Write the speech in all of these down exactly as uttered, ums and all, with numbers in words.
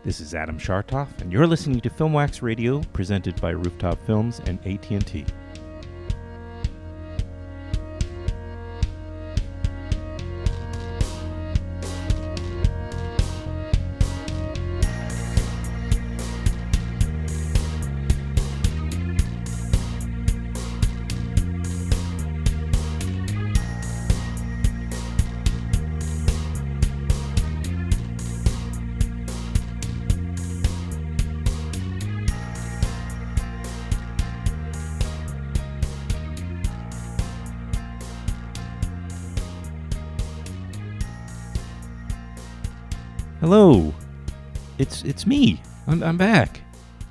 This is Adam Chartoff, and you're listening to Filmwax Radio, presented by Rooftop Films and A T and T. Hello, it's it's me. I'm, I'm back.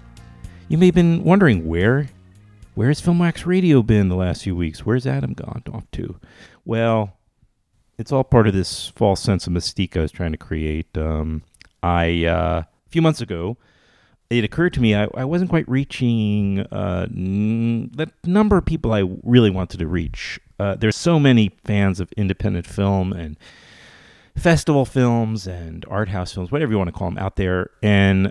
You may have been wondering where, where has Filmwax Radio been the last few weeks? Where's Adam gone off to? Well, it's all part of this false sense of mystique I was trying to create. Um, I uh, a few months ago, it occurred to me I, I wasn't quite reaching uh, n- the number of people I really wanted to reach. Uh, there's so many fans of independent film and festival films and art house films, whatever you want to call them, out there. And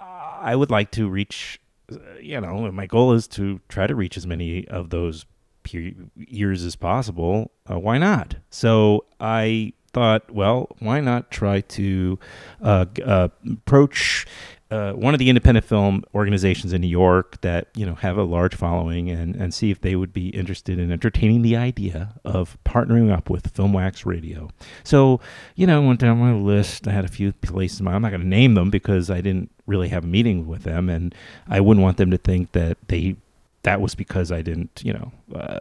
I would like to reach, you know, my goal is to try to reach as many of those peer ears as possible. Uh, why not? So I thought, well, why not try to uh, uh, approach uh, one of the independent film organizations in New York that, you know, have a large following and, and see if they would be interested in entertaining the idea of partnering up with Filmwax Radio. So, you know, I went down my list. I had a few places. I'm not going to name them because I didn't really have a meeting with them, and I wouldn't want them to think that they that was because I didn't, you know, uh,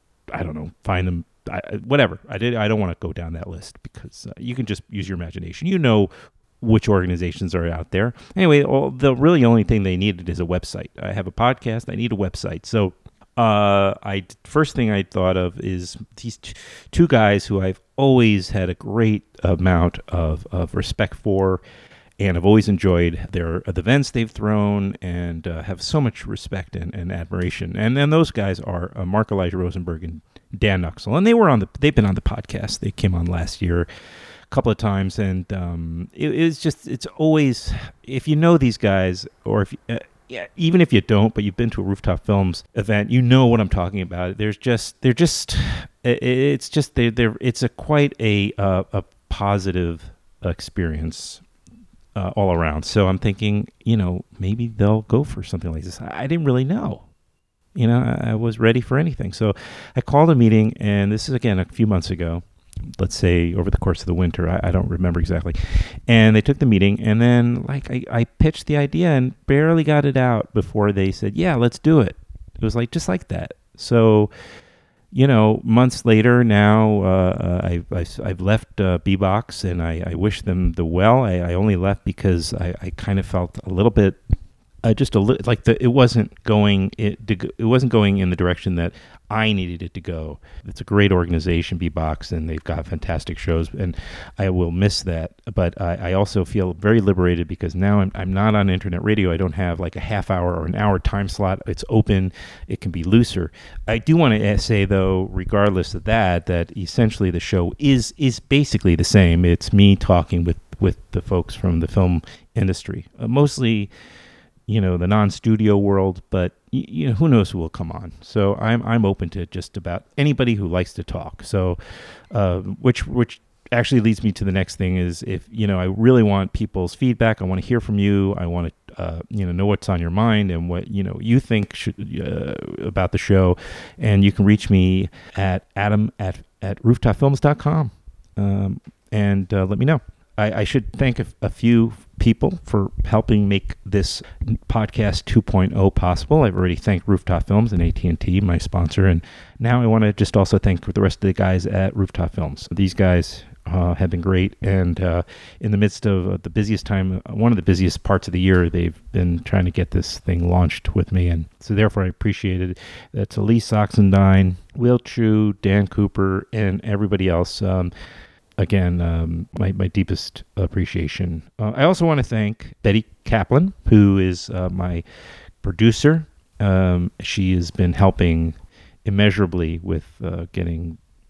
I don't know, find them. I, whatever. I did. I don't want to go down that list because uh, you can just use your imagination. You know which organizations are out there. Anyway, all, the really only thing they needed is a website. I have a podcast. I need a website. So uh, I first thing I thought of is these t- two guys who I've always had a great amount of, of respect for, and I've always enjoyed their the events they've thrown, and uh, have so much respect and, and admiration. And then those guys are uh, Mark Elijah Rosenberg and Dan Nuxel, and they were on the they've been on the podcast. They came on last year a couple of times, and um, it, it's just it's always, if you know these guys, or if uh, yeah, even if you don't, but you've been to a Rooftop Films event, you know what I'm talking about. There's just they're just it, it's just they they're it's a quite a uh, a positive experience uh, all around. So I'm thinking, you know, maybe they'll go for something like this. I, I didn't really know. You know, I, I was ready for anything. So I called a meeting, and this is, again, a few months ago, let's say over the course of the winter. I, I don't remember exactly. And they took the meeting, and then like I, I pitched the idea and barely got it out before they said, yeah, let's do it. It was like just like that. So, you know, months later now, uh, I, I, I've left uh, B-Box, and I, I wish them the well. I, I only left because I, I kind of felt a little bit Uh, just a li- like the it wasn't going it it wasn't going in the direction that I needed it to go. It's a great organization, B-Box, and they've got fantastic shows, and I will miss that. But I, I also feel very liberated because now I'm I'm not on internet radio. I don't have like a half hour or an hour time slot. It's open. It can be looser. I do want to say though, regardless of that, that essentially the show is is basically the same. It's me talking with with the folks from the film industry, uh, mostly, you know, the non-studio world, but y- you know, who knows who will come on. So I'm I'm open to just about anybody who likes to talk. So, uh, which which actually leads me to the next thing is, if you know, I really want people's feedback. I want to hear from you. I want to uh, you know know what's on your mind and what you know you think should, uh, about the show. And you can reach me at adam at at rooftop films dot com um, and uh, let me know. I, I should thank a, a few people for helping make this podcast two point oh possible. I've already thanked Rooftop Films and A T and T, my sponsor, and now I want to just also thank the rest of the guys at Rooftop Films. These guys uh, have been great, and uh, in the midst of uh, the busiest time, uh, one of the busiest parts of the year, they've been trying to get this thing launched with me, and so therefore I appreciate it. That's Elise Oxendine, Will Chu, Dan Cooper, and everybody else. Um, Again, um, my, my deepest appreciation. Uh, I also want to thank Betty Kaplan, who is uh, my producer. Um, she has been helping immeasurably with uh, getting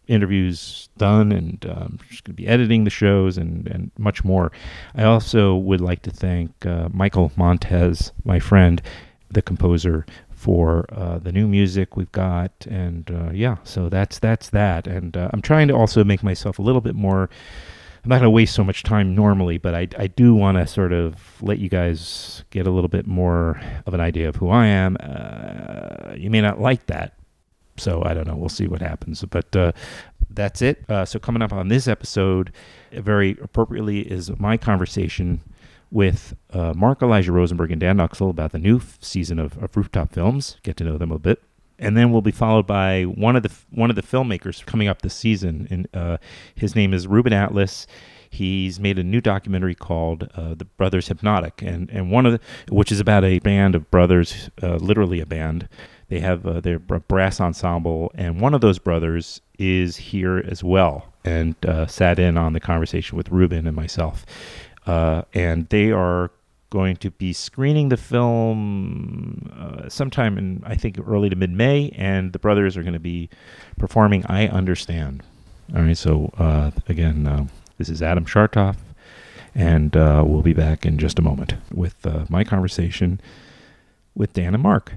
interviews done, and um, just going to be editing the shows and, and much more. I also would like to thank uh, Michael Montez, my friend, the composer, for uh, the new music we've got. And uh, yeah, so that's that's that. And uh, I'm trying to also make myself a little bit more, I'm not going to waste so much time normally, but I, I do want to sort of let you guys get a little bit more of an idea of who I am. Uh, you may not like that, so I don't know. We'll see what happens. But uh, that's it. Uh, so coming up on this episode, very appropriately, is my conversation with uh, Mark Elijah Rosenberg and Dan Nuxel about the new f- season of, of Rooftop Films. Get to know them a bit. And then we'll be followed by one of the one of the filmmakers coming up this season. And uh, his name is Ruben Atlas. He's made a new documentary called uh, The Brothers Hypnotic, and and one of the, which is about a band of brothers, uh, literally a band. They have uh, their brass ensemble, and one of those brothers is here as well, and uh, sat in on the conversation with Ruben and myself. Uh, and they are going to be screening the film uh, sometime in, I think, early to mid-May, and the brothers are going to be performing I Understand. All right, so uh, again, uh, this is Adam Chartoff, and uh, we'll be back in just a moment with uh, my conversation with Dan and Mark.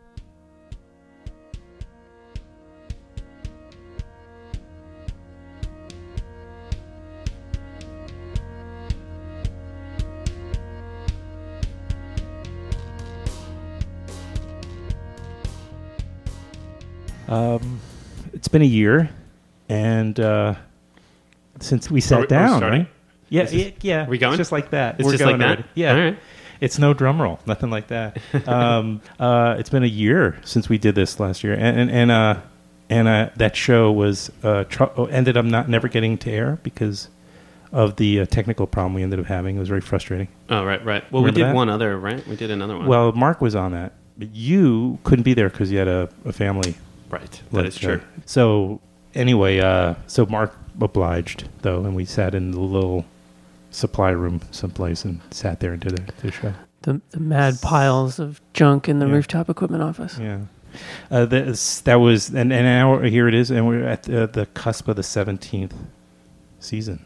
Um, it's been a year, and uh, since we sat Are we- are we down, starting? right? Yeah, Is this- yeah, yeah. are we going? It's just like that. It's We're just going like that? already. Yeah. All right. It's no drum roll, nothing like that. um, uh, it's been a year since we did this last year, and and, and uh, and uh, that show was uh, tr- ended up not never getting to air because of the uh, technical problem we ended up having. It was very frustrating. Oh, right, right. Well, Remember we did that? one other, right? We did another one. Well, Mark was on that, but you couldn't be there because you had a, a family. right. Like, That is true. uh, so anyway, uh, so Mark obliged though, and we sat in the little supply room someplace and sat there and did the, the show. The, the mad piles of junk in the Yeah. rooftop equipment office. Yeah, uh, this, that was, and, and now here it is, and we're at the, the cusp of the seventeenth season.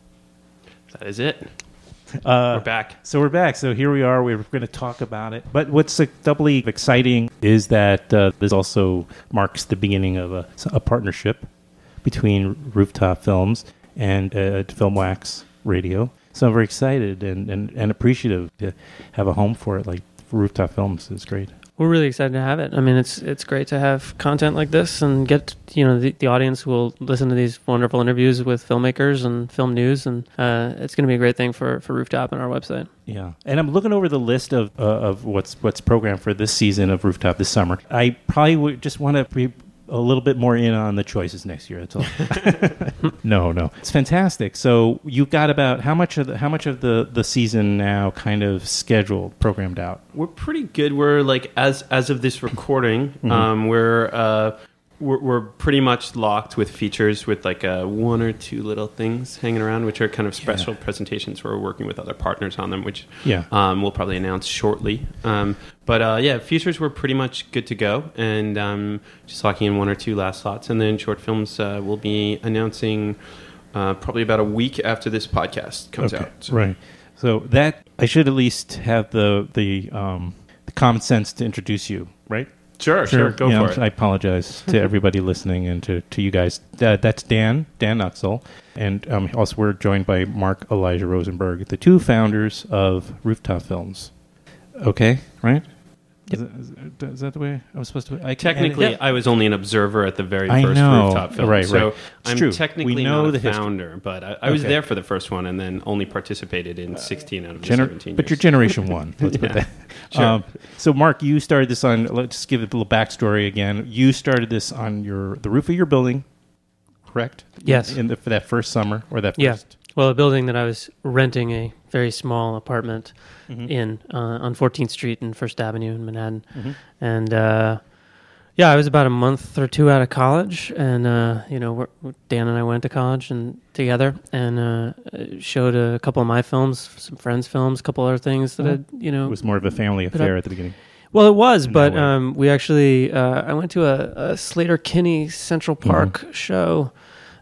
That is it. Uh, We're back. So we're back. So here we are. We're going to talk about it. But what's uh, doubly exciting is that uh, this also marks the beginning of a, a partnership between Rooftop Films and uh, Filmwax Radio. So I'm very excited and, and, and appreciative to have a home for it. Like for Rooftop Films, it's great. We're really excited to have it. I mean, it's it's great to have content like this and get, you know, the, the audience will listen to these wonderful interviews with filmmakers and film news, and uh, it's going to be a great thing for, for Rooftop and our website. Yeah, and I'm looking over the list of uh, of what's what's programmed for this season of Rooftop this summer. I probably would just want to be a little bit more in on the choices next year. That's all. no, no, it's fantastic. So you got about how much of the how much of the, the season now kind of scheduled, programmed out? We're pretty good. We're like, as as of this recording, Mm-hmm. um, we're, uh, we're we're pretty much locked with features with like uh, one or two little things hanging around, which are kind of special Yeah. presentations where we're working with other partners on them, which Yeah. um, we'll probably announce shortly. Um, but uh, yeah, features were pretty much good to go, and um, just locking in one or two last slots, and then short films uh, we'll be announcing uh, probably about a week after this podcast comes Okay, out. So- right. So that I should at least have the the um, the common sense to introduce you, right? Sure, sure, go Yeah, for I'm- it. I apologize to everybody listening and to, to you guys. Uh, that's Dan, Dan Nuxel. And um, also we're joined by Mark Elijah Rosenberg, the two founders of Rooftop Films. Okay, right? Is, that, is, that- is that the way I was supposed to? I can- Technically, and- I was only an observer at the very I first know. Rooftop film. Right, so right. It's I'm true. technically We know not the a history. founder, but I, I was Okay. there for the first one and then only participated in sixteen out of the Gener- seventeen but you're years. generation one. Let's put Yeah. that. Sure. Um, so, Mark, you started this on. Let's give it a little backstory again. You started this on your the roof of your building, correct? Yes. In the, for that first summer or that Yeah. first. Well, a building that I was renting a very small apartment Mhm. in uh, on fourteenth Street and First Avenue in Manhattan. Mhm. And uh, yeah, I was about a month or two out of college, and uh, you know, we're, Dan and I went to college and together, and uh, showed a couple of my films, some friends' films, a couple other things that Mhm. had, you know. It was more of a family But affair I- at the beginning. Well, it was, In but that way. um, we actually uh, I went to a, a Slater Kinney Central Park show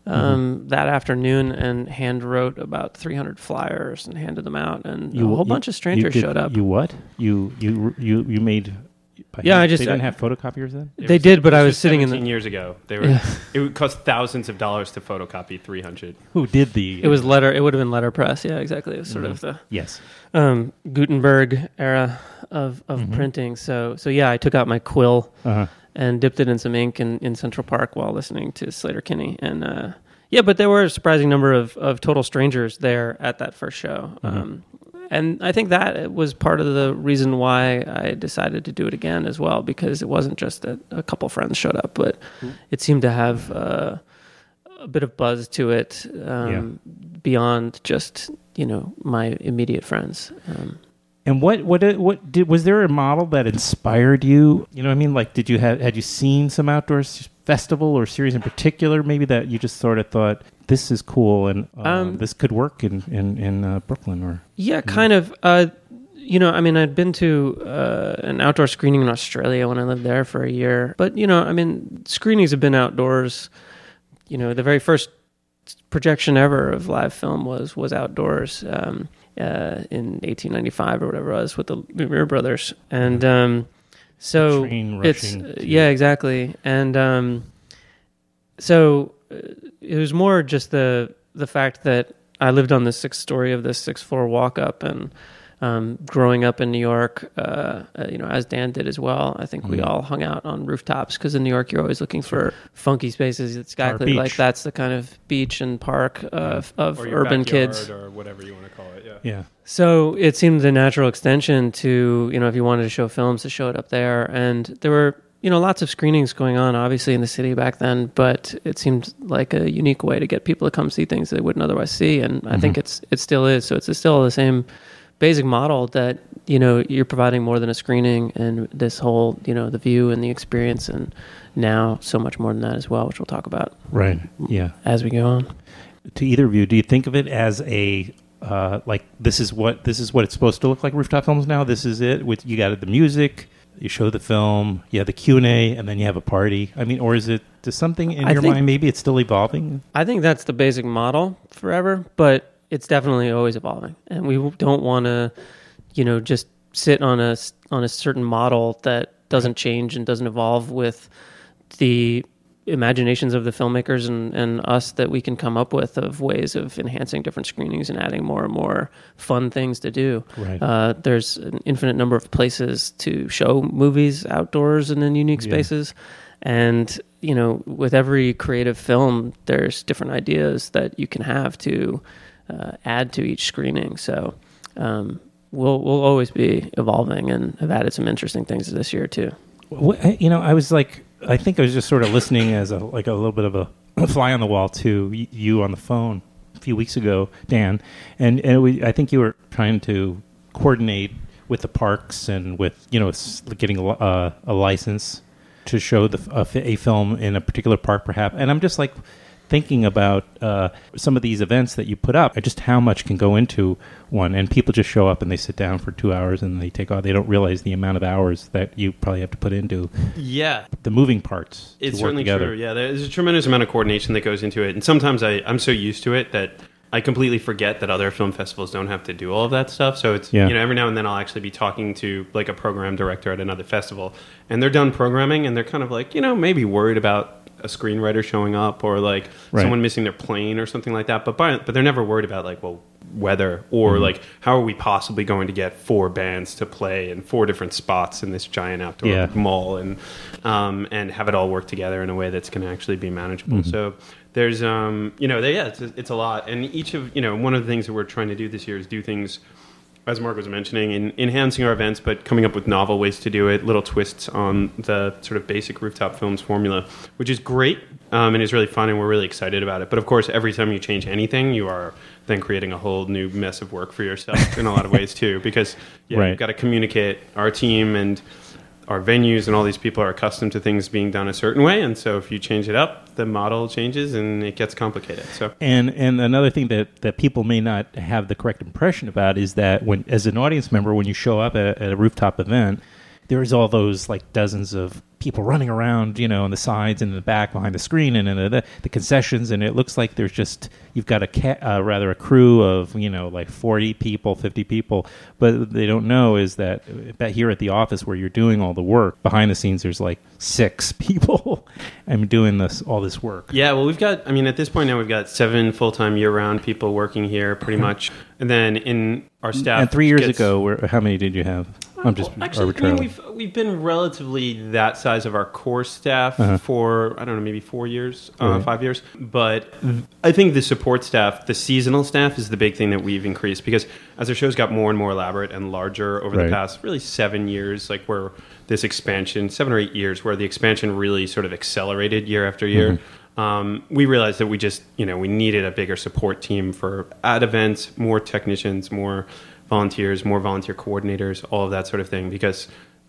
um, mm-hmm. that afternoon and hand wrote about three hundred flyers and handed them out, and you, a whole you, bunch of strangers did, showed up. You what? You you you you made? Yeah, I just they didn't I, have photocopiers then. It they was, did, but I was sitting in the. years ago. They were. Yeah. It would cost thousands of dollars to photocopy three hundred. Who did the? It was letter. It would have been letterpress. Yeah, exactly. It was sort mm-hmm. of the yes um, Gutenberg era of of mm-hmm. printing. So so yeah, I took out my quill uh-huh. and dipped it in some ink in, in Central Park while listening to Slater-Kinney, and uh, yeah, but there were a surprising number of of total strangers there at that first show. Mm-hmm. Um, And I think that was part of the reason why I decided to do it again as well, because it wasn't just that a couple friends showed up, but it seemed to have uh, a bit of buzz to it um, Yeah. beyond just, you know, my immediate friends. Um, And what what what did was there a model that inspired you? You know what I mean? Like, did you have had you seen some outdoor festival or series in particular, maybe that you just sort of thought this is cool and uh, Um, this could work in in in uh, Brooklyn or yeah, kind of. Uh, you know, I mean, I'd been to uh, an outdoor screening in Australia when I lived there for a year, but you know, I mean, screenings have been outdoors. You know, the very first projection ever of live film was was outdoors. Um, Uh, in eighteen ninety-five or whatever it was with the Lumiere brothers, and um, so train it's rushing to- yeah, exactly, and um, so uh, it was more just the the fact that I lived on the sixth story of this sixth floor walk up, and um, growing up in New York, uh, uh, you know, as Dan did as well. I think we Mhm. all hung out on rooftops because in New York you're always looking for funky spaces. It's exactly beach. like that's the kind of beach and park uh, f- of Or your urban backyard kids. or whatever you want to call it. Yeah. yeah. So it seemed the natural extension to, you know, if you wanted to show films, to show it up there. And there were, you know, lots of screenings going on, obviously, in the city back then, but it seemed like a unique way to get people to come see things they wouldn't otherwise see. And I Mhm. think it's it still is. So it's still the same basic model that, you know, you're providing more than a screening and this whole, you know, the view and the experience, and now so much more than that as well, which we'll talk about Right. Yeah. as we go on. To either of you, do you think of it as a uh, like this is what this is what it's supposed to look like? Rooftop films now. This is it. With you got the music, you show the film, you have the Q and A, and then you have a party. I mean, or is it does something in I your think- mind? Maybe it's still evolving. I think that's the basic model forever, but it's definitely always evolving, and we don't want to, you know, just sit on a on a certain model that doesn't change and doesn't evolve with the imaginations of the filmmakers and, and us that we can come up with of ways of enhancing different screenings and adding more and more fun things to do. Right. Uh, there's an infinite number of places to show movies outdoors and in unique Yeah. spaces. And, you know, with every creative film, there's different ideas that you can have to uh, add to each screening. So um, we'll we'll always be evolving, and have added some interesting things this year too. What, you know, I was like, I think I was just sort of listening as a like a little bit of a fly on the wall to y- you on the phone a few weeks ago, Dan, and and we, I think you were trying to coordinate with the parks and with you know s- getting a, uh, a license to show the a, fi- a film in a particular park, perhaps. And I'm just like thinking about uh, some of these events that you put up, just how much can go into one, and people just show up and they sit down for two hours and they take off. They don't realize the amount of hours that you probably have to put into Yeah. the moving parts. It's to work certainly together. true. Yeah, there's a tremendous amount of coordination that goes into it. And sometimes I, I'm so used to it that I completely forget that other film festivals don't have to do all of that stuff. So it's, Yeah. you know, every now and then I'll actually be talking to like a program director at another festival, and they're done programming and they're kind of like, you know, maybe worried about a screenwriter showing up or like Right. someone missing their plane or something like that. But by, but they're never worried about like, well, weather or Mm-hmm. like how are we possibly going to get four bands to play in four different spots in this giant outdoor Yeah. mall and um, and have it all work together in a way that's going to actually be manageable. Mm-hmm. So there's um, you know they, yeah it's a, it's a lot, and each of you know one of the things that we're trying to do this year is do things, as Mark was mentioning, in enhancing our events, but coming up with novel ways to do it, little twists on the sort of basic Rooftop Films formula, which is great um, and is really fun, and we're really excited about it. But of course, every time you change anything, you are then creating a whole new mess of work for yourself in a lot of ways too, because yeah, Right. you've got to communicate. Our team and our venues and all these people are accustomed to things being done a certain way, and so if you change it up, the model changes and it gets complicated. So And and another thing that, that people may not have the correct impression about is that when, as an audience member, when you show up at, at a rooftop event, there's all those like dozens of people running around, you know, on the sides and in the back behind the screen and in the, the, the concessions, and it looks like there's just you've got a ca- uh, rather a crew of, you know, like forty people, fifty people, but what they don't know is that, that here at the office where you're doing all the work behind the scenes, there's like six people I'm doing this all this work. Yeah, well, we've got, I mean, at this point now we've got seven full-time year-round people working here pretty much, and then in our staff. And three years gets, ago, where, how many did you have? I'm just well, actually, arbitrarily. I mean, we've we've been relatively that size of our core staff uh-huh. for I don't know, maybe four years, right. uh, five years. But I think the support staff, the seasonal staff, is the big thing that we've increased because as our shows got more and more elaborate and larger over right. the past really seven years, like where this expansion, seven or eight years, where the expansion really sort of accelerated year after year. Mm-hmm. Um, we realized that we just, you know, we needed a bigger support team for ad events, more technicians, more volunteers, more volunteer coordinators, all of that sort of thing, because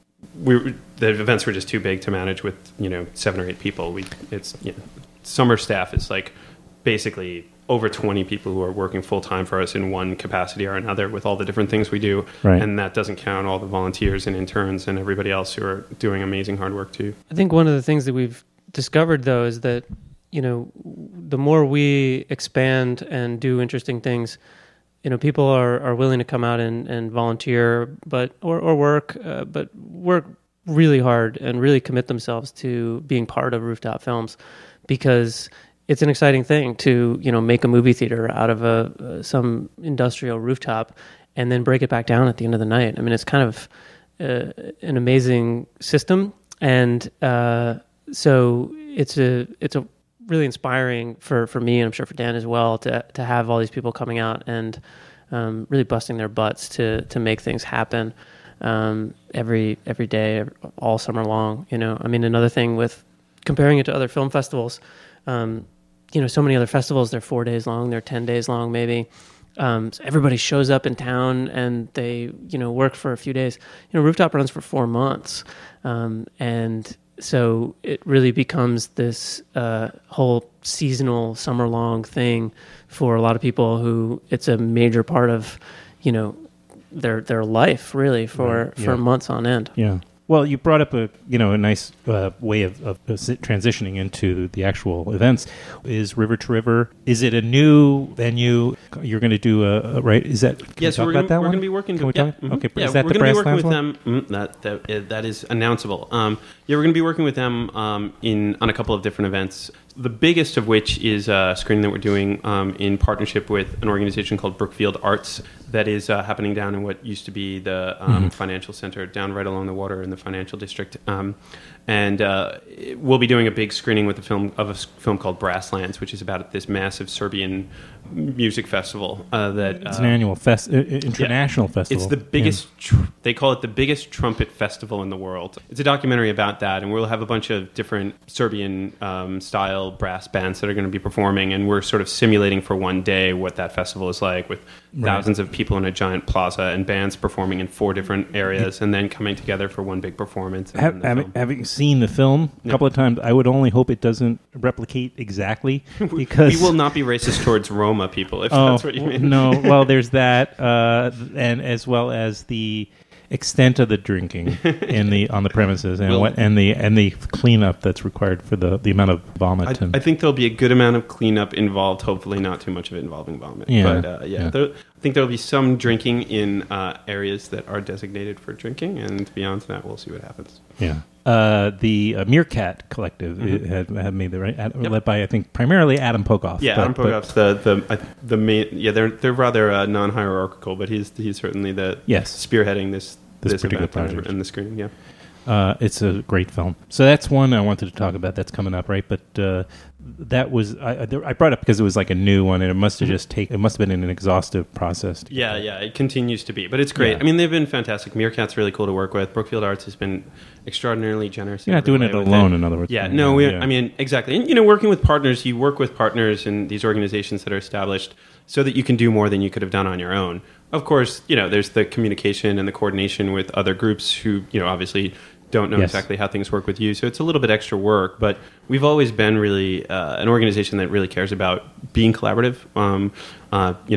we the events were just too big to manage with, you know, seven or eight people. We it's you know, summer staff is like basically over twenty people who are working full time for us in one capacity or another with all the different things we do, right. and that doesn't count all the volunteers and interns and everybody else who are doing amazing hard work too. I think one of the things that we've discovered though is that, you know, the more we expand and do interesting things, you know, people are, are willing to come out and, and volunteer, but or, or work, uh, but work really hard and really commit themselves to being part of Rooftop Films, because it's an exciting thing to, you know, make a movie theater out of a uh, some industrial rooftop and then break it back down at the end of the night. I mean, it's kind of uh, an amazing system, and uh, so it's a it's a really inspiring for, for me, and I'm sure for Dan as well, to to have all these people coming out and um, really busting their butts to to make things happen um, every every day, all summer long. You know, I mean, another thing with comparing it to other film festivals, um, you know, so many other festivals, they're four days long, they're ten days long, maybe. Um, so everybody shows up in town and they, you know, work for a few days. You know, Rooftop runs for four months, um, and so it really becomes this uh, whole seasonal, summer-long thing for a lot of people who it's a major part of, you know, their their life, really, for, right. yeah. for months on end. Yeah. Well, you brought up a you know a nice uh, way of, of transitioning into the actual events. Is River to River? Is it a new venue? You're going to do a, a right? Is that? Can yes, we talk we're about gonna, that we're one? going to be working. Can we yeah, talk? mm-hmm. Okay, yeah, is that we're the going to Brass be working with Lounge them. Mm, that that that is announceable. Um, yeah, we're going to be working with them um, in on a couple of different events. The biggest of which is a screening that we're doing um, in partnership with an organization called Brookfield Arts that is uh, happening down in what used to be the um, mm-hmm. financial center, down right along the water in the financial district. Um, and uh, we'll be doing a big screening with a film of a film called Brasslands, which is about this massive Serbian music festival. Uh, that it's uh, an annual fest, uh, international yeah, festival. It's the biggest. Yeah. Tr- they call it the biggest trumpet festival in the world. It's a documentary about that, and we'll have a bunch of different Serbian um, style brass bands that are going to be performing, and we're sort of simulating for one day what that festival is like, with right. thousands of people in a giant plaza and bands performing in four different areas, and then coming together for one big performance. And have, having, having seen the film a couple yeah. of times, I would only hope it doesn't replicate exactly, because we will not be racist towards Roma people, if oh, that's what you mean. No, well, there's that, uh, and as well as the extent of the drinking in the on the premises, and well, what and the and the cleanup that's required for the, the amount of vomit. I, and, I think there'll be a good amount of cleanup involved. Hopefully, not too much of it involving vomit. Yeah, but uh, yeah, yeah. There, I think there'll be some drinking in uh, areas that are designated for drinking, and beyond that, we'll see what happens. Yeah. Uh, the uh, Meerkat Collective mm-hmm. had, had made the right, ad, yep. led by I think primarily Adam Pogoff. Yeah, but, Adam Pogoff's the the uh, the main. Yeah, they're they're rather uh, non-hierarchical, but he's he's certainly the yes. spearheading this this, this particular event project and the screening. Yeah. Uh, it's a great film. So that's one I wanted to talk about. That's coming up, right? But uh, that was I, I brought it up because it was like a new one, and it must have just take. It must have been an exhaustive process. Yeah, yeah, it continues to be, but it's great. Yeah. I mean, they've been fantastic. Meerkat's really cool to work with. Brookfield Arts has been extraordinarily generous. You're not doing it alone, it. in other words. Yeah, no, we. Yeah. I mean, exactly. And you know, working with partners, you work with partners in these organizations that are established, so that you can do more than you could have done on your own. Of course, you know, there's the communication and the coordination with other groups who, you know, obviously don't know yes. exactly how things work with you. So it's a little bit extra work, but we've always been really uh, an organization that really cares about being collaborative. Um, uh, you know,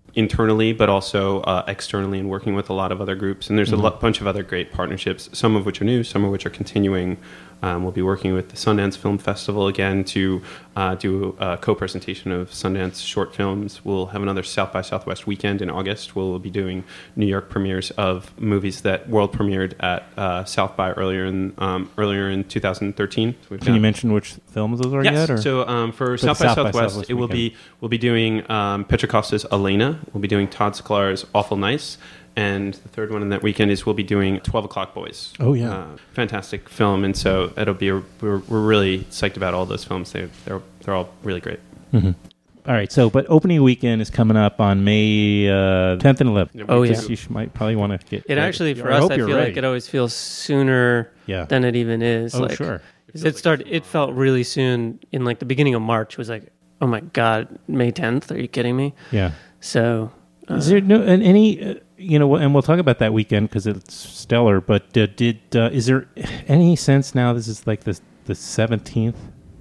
internally, but also uh, externally, and working with a lot of other groups. And there's mm-hmm. a lo- bunch of other great partnerships, some of which are new, some of which are continuing. Um, we'll be working with the Sundance Film Festival again to uh, do a co-presentation of Sundance short films. We'll have another South by Southwest weekend in August. We'll be doing New York premieres of movies that world premiered at uh, South by earlier in um, earlier in two thousand thirteen. So Can you mention which films those are yes. yet? Or? So um, for For South by South by Southwest, Southwest it will weekend. be we'll be doing um, Petra Costa's Elena. We'll be doing Todd Sklar's Awful Nice. And the third one in that weekend is we'll be doing twelve O'Clock Boys. Oh, yeah. Uh, fantastic film. And so it'll be, a, we're, we're really psyched about all those films. They, they're, they're all really great. Mm-hmm. All right. So, but opening weekend is coming up on May uh, tenth and eleventh. Oh, yeah. You should, might probably want to get It ready. actually, for I us, hope I you're feel ready. like it always feels sooner Yeah. than it even is. Oh, like, sure. It, it started. It felt really soon. In like the beginning of March, it was like, oh my god, May tenth? Are you kidding me? Yeah. So, uh, Is there no and any uh, you know, and we'll talk about that weekend because it's stellar. But uh, did uh, is there any sense now? This is like the the seventeenth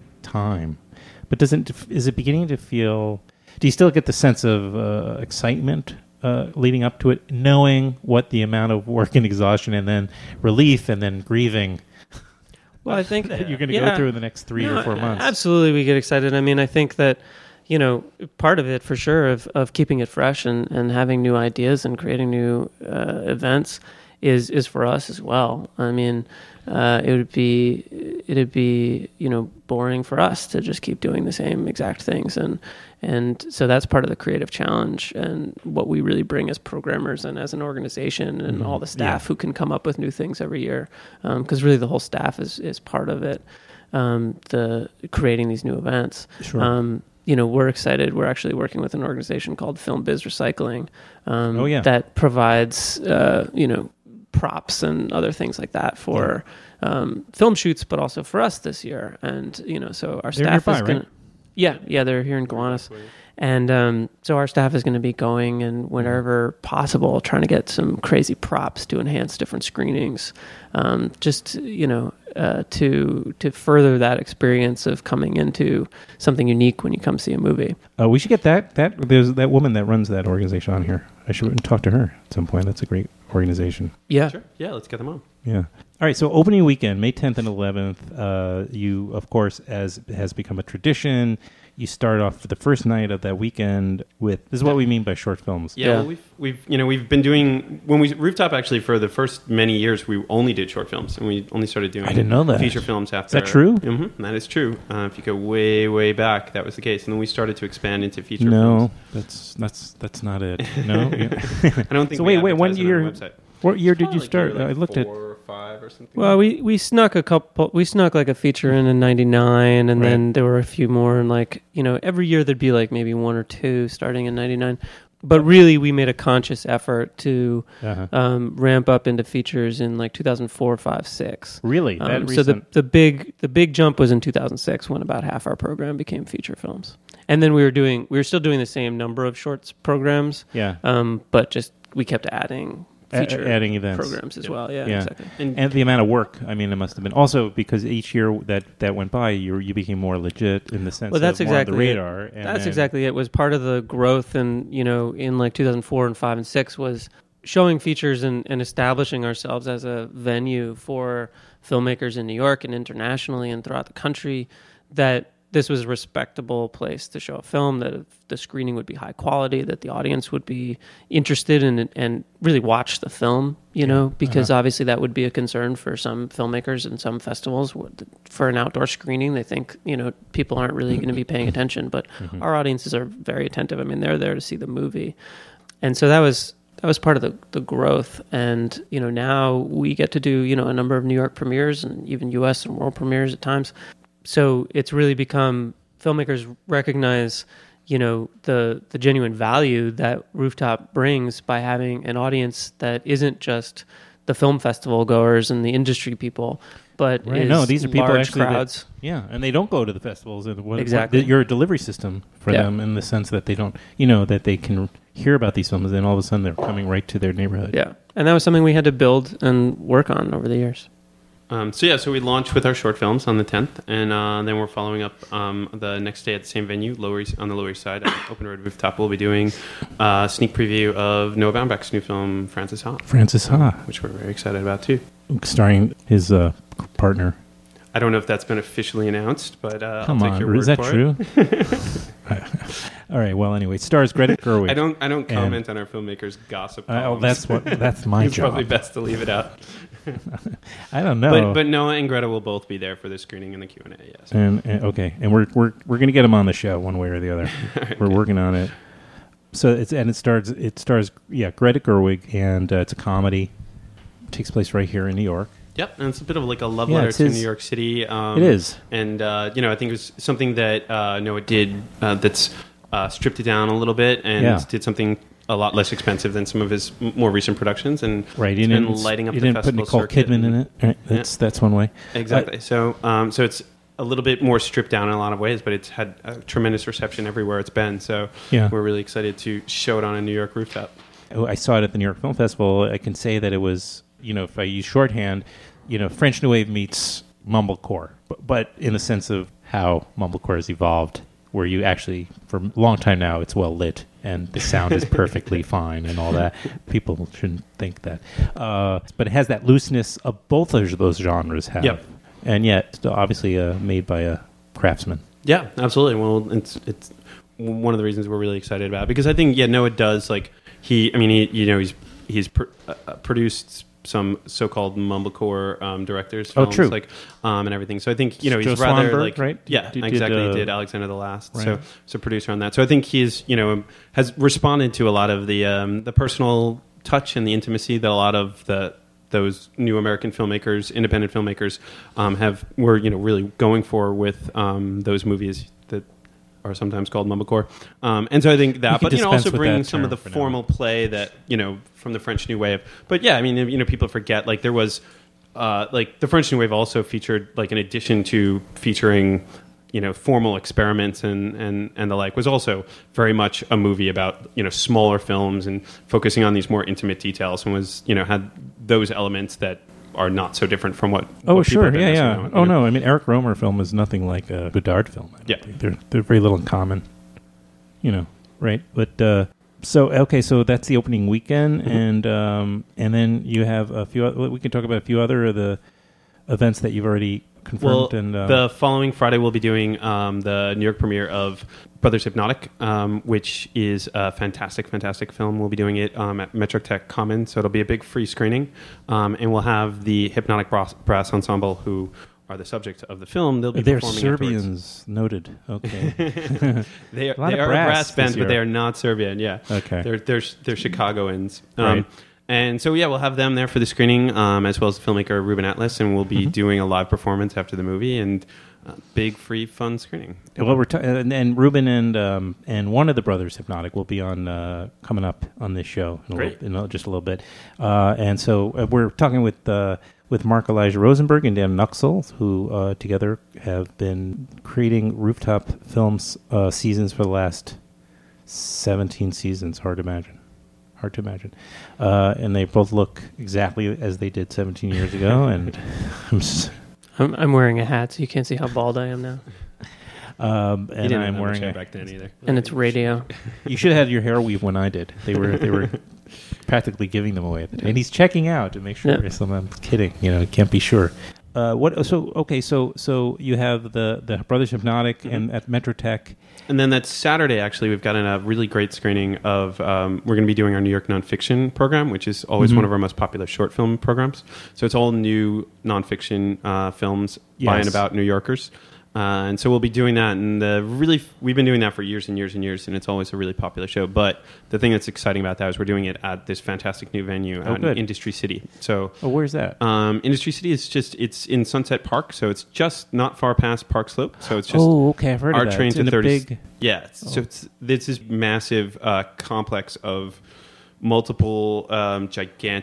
time, but doesn't is it beginning to feel? Do you still get the sense of uh, excitement uh, leading up to it, knowing what the amount of work and exhaustion, and then relief, and then grieving? well, I think that you're going to yeah. go through in the next three No, or four months. Absolutely, we get excited. I mean, I think that, you know, part of it for sure of, of keeping it fresh and, and having new ideas and creating new uh, events is is for us as well. I mean, uh, it would be it'd be you know boring for us to just keep doing the same exact things, and and so that's part of the creative challenge and what we really bring as programmers and as an organization and Mm-hmm. all the staff Yeah. who can come up with new things every year, because really the whole staff is is part of it. Um, the creating these new events. Sure. Um, you know, we're excited. We're actually working with an organization called Film Biz Recycling. Um, Oh, yeah. That provides, uh, you know, props and other things like that for um, film shoots, but also for us this year. And, you know, so our They're staff nearby, is going right? to... Yeah, yeah, they're here in Gowanus. And um, so our staff is going to be going and whenever possible, trying to get some crazy props to enhance different screenings, um, just you know, uh, to to further that experience of coming into something unique when you come see a movie. Uh, we should get that that there's that woman that runs that organization on here. I should talk to her at some point. That's a great organization. Yeah, Sure. Yeah, let's get them on. Yeah. All right. So opening weekend, May tenth and eleventh. Uh, you, of course, as has become a tradition, you start off for the first night of that weekend with this is what we mean by short films. Yeah, Yeah. Well, we've we've you know we've been doing when we Rooftop actually for the first many years we only did short films and we only started doing I didn't know that. feature films after. Is that true? Mm-hmm, that is true. Uh, if you go way way back, that was the case, and then we started to expand into feature No, films. that's that's that's not it. No. Yeah. I don't think. So we wait, wait, when advertised it on year- our website. What year did Probably you like start? year, like I looked four at. or five or something. well, we, we snuck a couple. We snuck like a feature in in ninety-nine, and Right. then there were a few more. And like you know, every year there'd be like maybe one or two starting in ninety-nine. But really, we made a conscious effort to Uh-huh. um, ramp up into features in like two thousand four, five, six. Really? That Um, so the recent? the big the big jump was in two thousand six when about half our program became feature films, and then we were doing we were still doing the same number of shorts programs, yeah. um, but just we kept adding A- feature adding events. programs as Yeah. well. Yeah, Yeah. exactly. And, And the amount of work, I mean, it must have been also because each year that, that went by, you you became more legit in the sense Well, that's of more exactly on the it. radar. And That's then- exactly it. Was part of the growth, and you know, in like two thousand four and five and six was showing features and, and establishing ourselves as a venue for filmmakers in New York and internationally and throughout the country. That this was a respectable place to show a film, that the screening would be high quality, that the audience would be interested in and really watch the film, you know, because Uh-huh. obviously that would be a concern for some filmmakers and some festivals. For an outdoor screening, they think, you know, people aren't really going to be paying attention, but Mm-hmm. our audiences are very attentive. I mean, they're there to see the movie. And so that was that was part of the, the growth. And, you know, now we get to do, you know, a number of New York premieres and even U S and world premieres at times. So it's really become, filmmakers recognize, you know, the the genuine value that Rooftop brings by having an audience that isn't just the film festival goers and the industry people, but Right. is No, these are people large actually that- crowds. Yeah, and they don't go to the festivals. And what, Exactly. What, you're a delivery system for Yeah. them in the sense that they don't, you know, that they can hear about these films, and all of a sudden they're coming right to their neighborhood. Yeah, and that was something we had to build and work on over the years. Um, so yeah, so we launched with our short films on the tenth, and uh, then we're following up um, the next day at the same venue, Lower East, on the Lower East Side, at Open Road Rooftop. We'll be doing a sneak preview of Noah Baumbach's new film, Frances Ha. Frances Ha. Which we're very excited about, too. Starring his uh, partner. I don't know if that's been officially announced, but uh, Come I'll take on, your word is that for true? it. All right. Well, anyway, stars Greta Gerwig. I don't. I don't comment on our filmmakers' gossip. Uh, oh, that's what. That's my it's job. Probably best to leave it out. I don't know. But, but Noah and Greta will both be there for the screening and the Q and A. Yes. And, and okay, and we're we're we're gonna get them on the show one way or the other. right, we're good. working on it. So it's and it stars it stars yeah Greta Gerwig, and uh, it's a comedy. It takes place right here in New York. Yep, and it's a bit of like a love Yeah, letter it's to his- New York City. Um, It is. and uh, you know, I think it was something that uh, Noah did uh, that's uh, stripped it down a little bit and Yeah. did something a lot less expensive than some of his m- more recent productions. And Right, you it's didn't been lighting up you the didn't put festival Nicole circuit Kidman in and- it. Right? That's that's one way. Exactly. so, um, so it's a little bit more stripped down in a lot of ways, but it's had a tremendous reception everywhere it's been. So, Yeah. we're really excited to show it on a New York rooftop. Oh, I saw it at the New York Film Festival. I can say that it was, you know, if I use shorthand, you know, French New Wave meets mumblecore, but, but in the sense of how mumblecore has evolved, where you actually, for a long time now, it's well lit and the sound is perfectly fine and all that. People shouldn't think that. Uh, but it has that looseness of both of those genres have. Yep. And yet, still obviously uh, made by a craftsman. Yeah, absolutely. Well, it's it's one of the reasons we're really excited about it, because I think yeah, Noah does like he. I mean, he you know he's he's pr- uh, produced some so-called mumblecore um, directors' Oh, films, true. like um, and everything. So I think you know Joe he's rather Swanberg, like right? yeah, Did- did, exactly. uh, He did Alexander the Last, right. so so producer on that. So I think he's you know has responded to a lot of the um, the personal touch and the intimacy that a lot of the those new American filmmakers, independent filmmakers, um, have were you know really going for with um, those movies that are sometimes called mumblecore. Um, and so I think that, can but you know, dispense also with bring that some of term the for now. formal play that you know from the French New Wave. But yeah, I mean, you know, people forget like there was uh, like the French New Wave also featured like in addition to featuring you know formal experiments and, and, and the like was also very much a movie about you know smaller films and focusing on these more intimate details and was you know had those elements that are not so different from what Oh, what people sure. have been Yeah, messing yeah. around with, Oh, you know? no. I mean, Eric Romer film is nothing like a Godard film. I don't Yeah. think. They're, they're very little in common, you know, right? But, uh, so, okay, so that's the opening weekend. Mm-hmm. And um, and then you have a few, oth- we can talk about a few other of the events that you've already confirmed. Well, and uh, the following Friday we'll be doing um, the New York premiere of Brothers Hypnotic, um, which is a fantastic, fantastic film. We'll be doing it um, at Metro Tech Commons, so it'll be a big free screening. Um, and we'll have the Hypnotic Brass, Brass Ensemble, who are the subject of the film. They'll be they're performing Serbians, noted. Okay. afterwards. They are, A lot they of are brass a brass this band, year. but they are not Serbian. Yeah, Okay. They're they're they're Chicagoans. Um, Right. And so, yeah, we'll have them there for the screening, um, as well as the filmmaker Ruben Atlas, and we'll be Mm-hmm. doing a live performance after the movie and uh, big, free, fun screening. Well, we're ta- and, and Ruben and um, and one of the brothers, Hypnotic, will be on uh, coming up on this show in, a Great. little, in a, just a little bit. Uh, and so uh, we're talking with uh, with Mark Elijah Rosenberg and Dan Nuxel, who uh, together have been creating rooftop films uh, seasons for the last seventeen seasons. Hard to imagine. Hard to imagine. Uh, and they both look exactly as they did seventeen years ago. And I'm just, I'm, I'm wearing a hat, so you can't see how bald I am now. um, You and didn't I'm have wearing much hair a, back then either. And it's radio. You should have had your hair weave when I did. They were they were practically giving them away at the time. And he's checking out to make sure. Yeah. So I'm kidding. You know, can't be sure. Uh, what? So okay. So so you have the the Brothers Hypnotic Mm-hmm. and at Metrotech. And then that Saturday, actually, we've got a really great screening of, um, we're going to be doing our New York nonfiction program, which is always Mhm. one of our most popular short film programs. So it's all new nonfiction uh, films by and Yes. about New Yorkers. Uh, and so we'll be doing that. And the really, we've been doing that for years and years and years, and it's always a really popular show. But the thing that's exciting about that is we're doing it at this fantastic new venue Oh, out in good. Industry City. So Oh, where's that? um, Industry City is just, it's in Sunset Park, so it's just not far past Park Slope. So it's just oh, okay. I've heard our of that. train It's to in a thirty. big. Yeah, it's, so Oh. it's this is massive uh, complex of multiple um, gigantic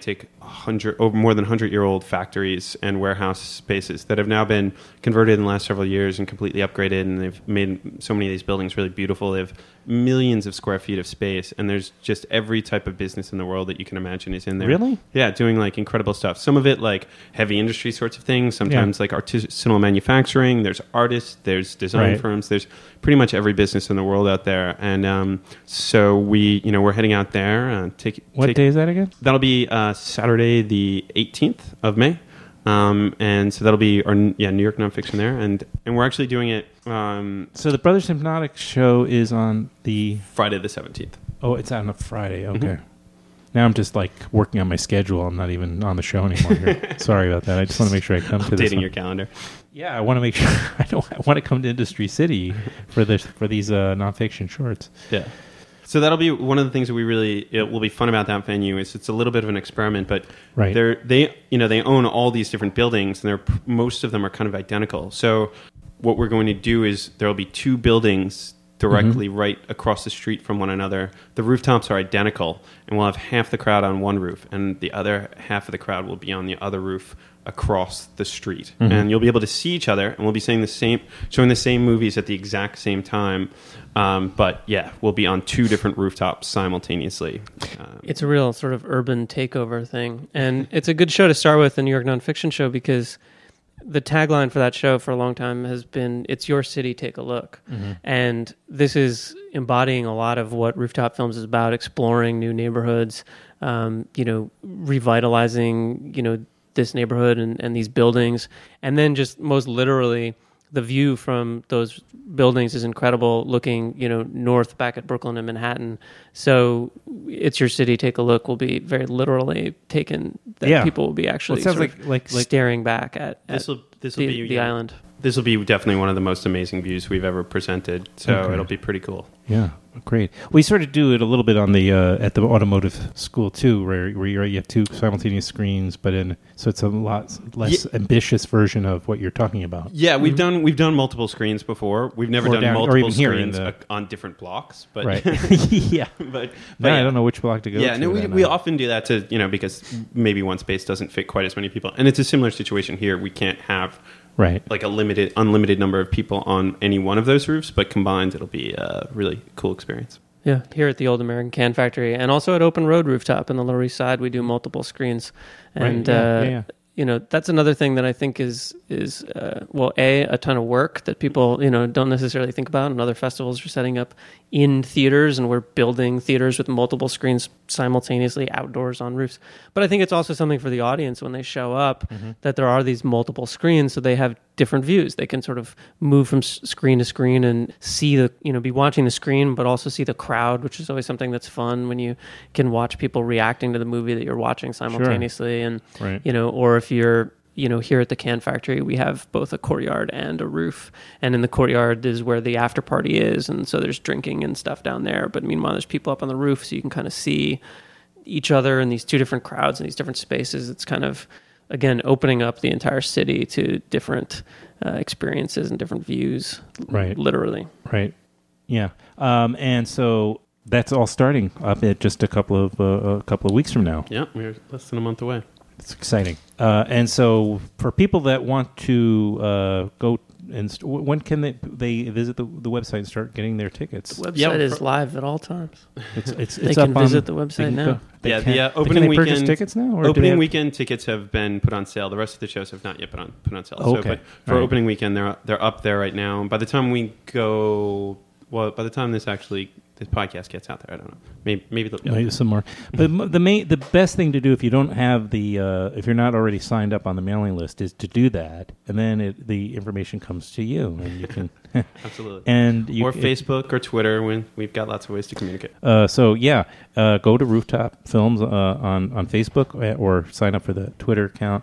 hundred, over more than hundred-year-old factories and warehouse spaces that have now been converted in the last several years and completely upgraded, and they've made so many of these buildings really beautiful. They have millions of square feet of space, and there's just every type of business in the world that you can imagine is in there. Really? Yeah, doing like incredible stuff. Some of it like heavy industry sorts of things, sometimes yeah. like artisanal manufacturing. There's artists, there's design right. firms, there's pretty much every business in the world out there. And um, so we, you know, we're heading out there. Uh, take, what take, day is that again? That'll be uh, Saturday the eighteenth of May. Um, and so that'll be our yeah New York Nonfiction there, and and we're actually doing it. Um, so the Brothers Hypnotic show is on the Friday the seventeenth. Oh, it's on a Friday. Okay. Mm-hmm. Now I'm just like working on my schedule. I'm not even on the show anymore. Here. Sorry about that. I just want to make sure I come to this. Updating your calendar. Yeah, I want to make sure I don't. I want to come to Industry City for this for these uh, nonfiction shorts. Yeah. So that'll be one of the things that we really it will be fun about that venue is it's a little bit of an experiment, but right. they're they you know they own all these different buildings, and they're most of them are kind of identical. So what we're going to do is there will be two buildings directly mm-hmm. right across the street from one another. The rooftops are identical, and we'll have half the crowd on one roof, and the other half of the crowd will be on the other roof across the street. Mm-hmm. And you'll be able to see each other, and we'll be saying the same, showing the same movies at the exact same time. Um, but yeah, we'll be on two different rooftops simultaneously. Um, it's a real sort of urban takeover thing, and it's a good show to start with, the New York Nonfiction Show, because the tagline for that show for a long time has been, it's your city, take a look. Mm-hmm. And this is embodying a lot of what Rooftop Films is about, exploring new neighborhoods, um, you know, revitalizing, you know, this neighborhood and, and these buildings. And then just most literally, the view from those buildings is incredible, looking, you know, north back at Brooklyn and Manhattan. So it's your city, take a look will be very literally taken, that yeah. people will be actually well, sort like, of like, like, staring back at, at this'll, this'll the, be, the yeah. island. This will be definitely one of the most amazing views we've ever presented. So okay. it'll be pretty cool. Yeah, great. We sort of do it a little bit on the uh, at the automotive school too, where where you you have two simultaneous screens, but in so it's a lot less yeah. ambitious version of what you're talking about. Yeah, we've mm-hmm. done we've done multiple screens before. We've never or done down, multiple screens the, on different blocks, but right. yeah. but, but no, yeah. I don't know which block to go. Yeah, to no, we we often do that to you know because maybe one space doesn't fit quite as many people, and it's a similar situation here. We can't have. Right. Like a limited, unlimited number of people on any one of those roofs, but combined, it'll be a really cool experience. Yeah, here at the Old American Can Factory, and also at Open Road Rooftop in the Lower East Side, we do multiple screens. And, right. yeah, uh, yeah, yeah. you know, that's another thing that I think is, is uh, well, A, a ton of work that people, you know, don't necessarily think about. And other festivals are setting up in theaters, and we're building theaters with multiple screens simultaneously outdoors on roofs. But I think it's also something for the audience when they show up mm-hmm. that there are these multiple screens, so they have different views. They can sort of move from s- screen to screen and see the, you know, be watching the screen, but also see the crowd, which is always something that's fun when you can watch people reacting to the movie that you're watching simultaneously. Sure. And, right. you know, or if you're, you know, here at the Can Factory, we have both a courtyard and a roof. And in the courtyard is where the after party is. And so there's drinking and stuff down there. But meanwhile, there's people up on the roof, so you can kind of see each other in these two different crowds and these different spaces. It's kind of, again, opening up the entire city to different uh, experiences and different views. Right. Literally. Right. Yeah. Um, and so that's all starting up at just a couple of uh, a couple of weeks from now. Yeah, we're less than a month away. It's exciting. Uh, and so for people that want to uh, go and st- when can they they visit the, the website and start getting their tickets? The website yeah, is live at all times. It's it's, they it's can up visit on, the website now. Go, yeah, can, the uh, opening can they weekend purchase tickets now. Or opening have, weekend tickets have been put on sale. The rest of the shows have not yet been on put on sale. Oh, so, okay. but for right. opening weekend, they're they're up there right now. By the time we go, well, by the time this actually this podcast gets out there, I don't know. Maybe maybe, maybe some more. But the main, the best thing to do if you don't have the, uh, if you're not already signed up on the mailing list, is to do that, and then it, the information comes to you, and you can absolutely. And you, or it, Facebook or Twitter. When we've got lots of ways to communicate. Uh, so yeah, uh, go to Rooftop Films uh, on on Facebook or sign up for the Twitter account.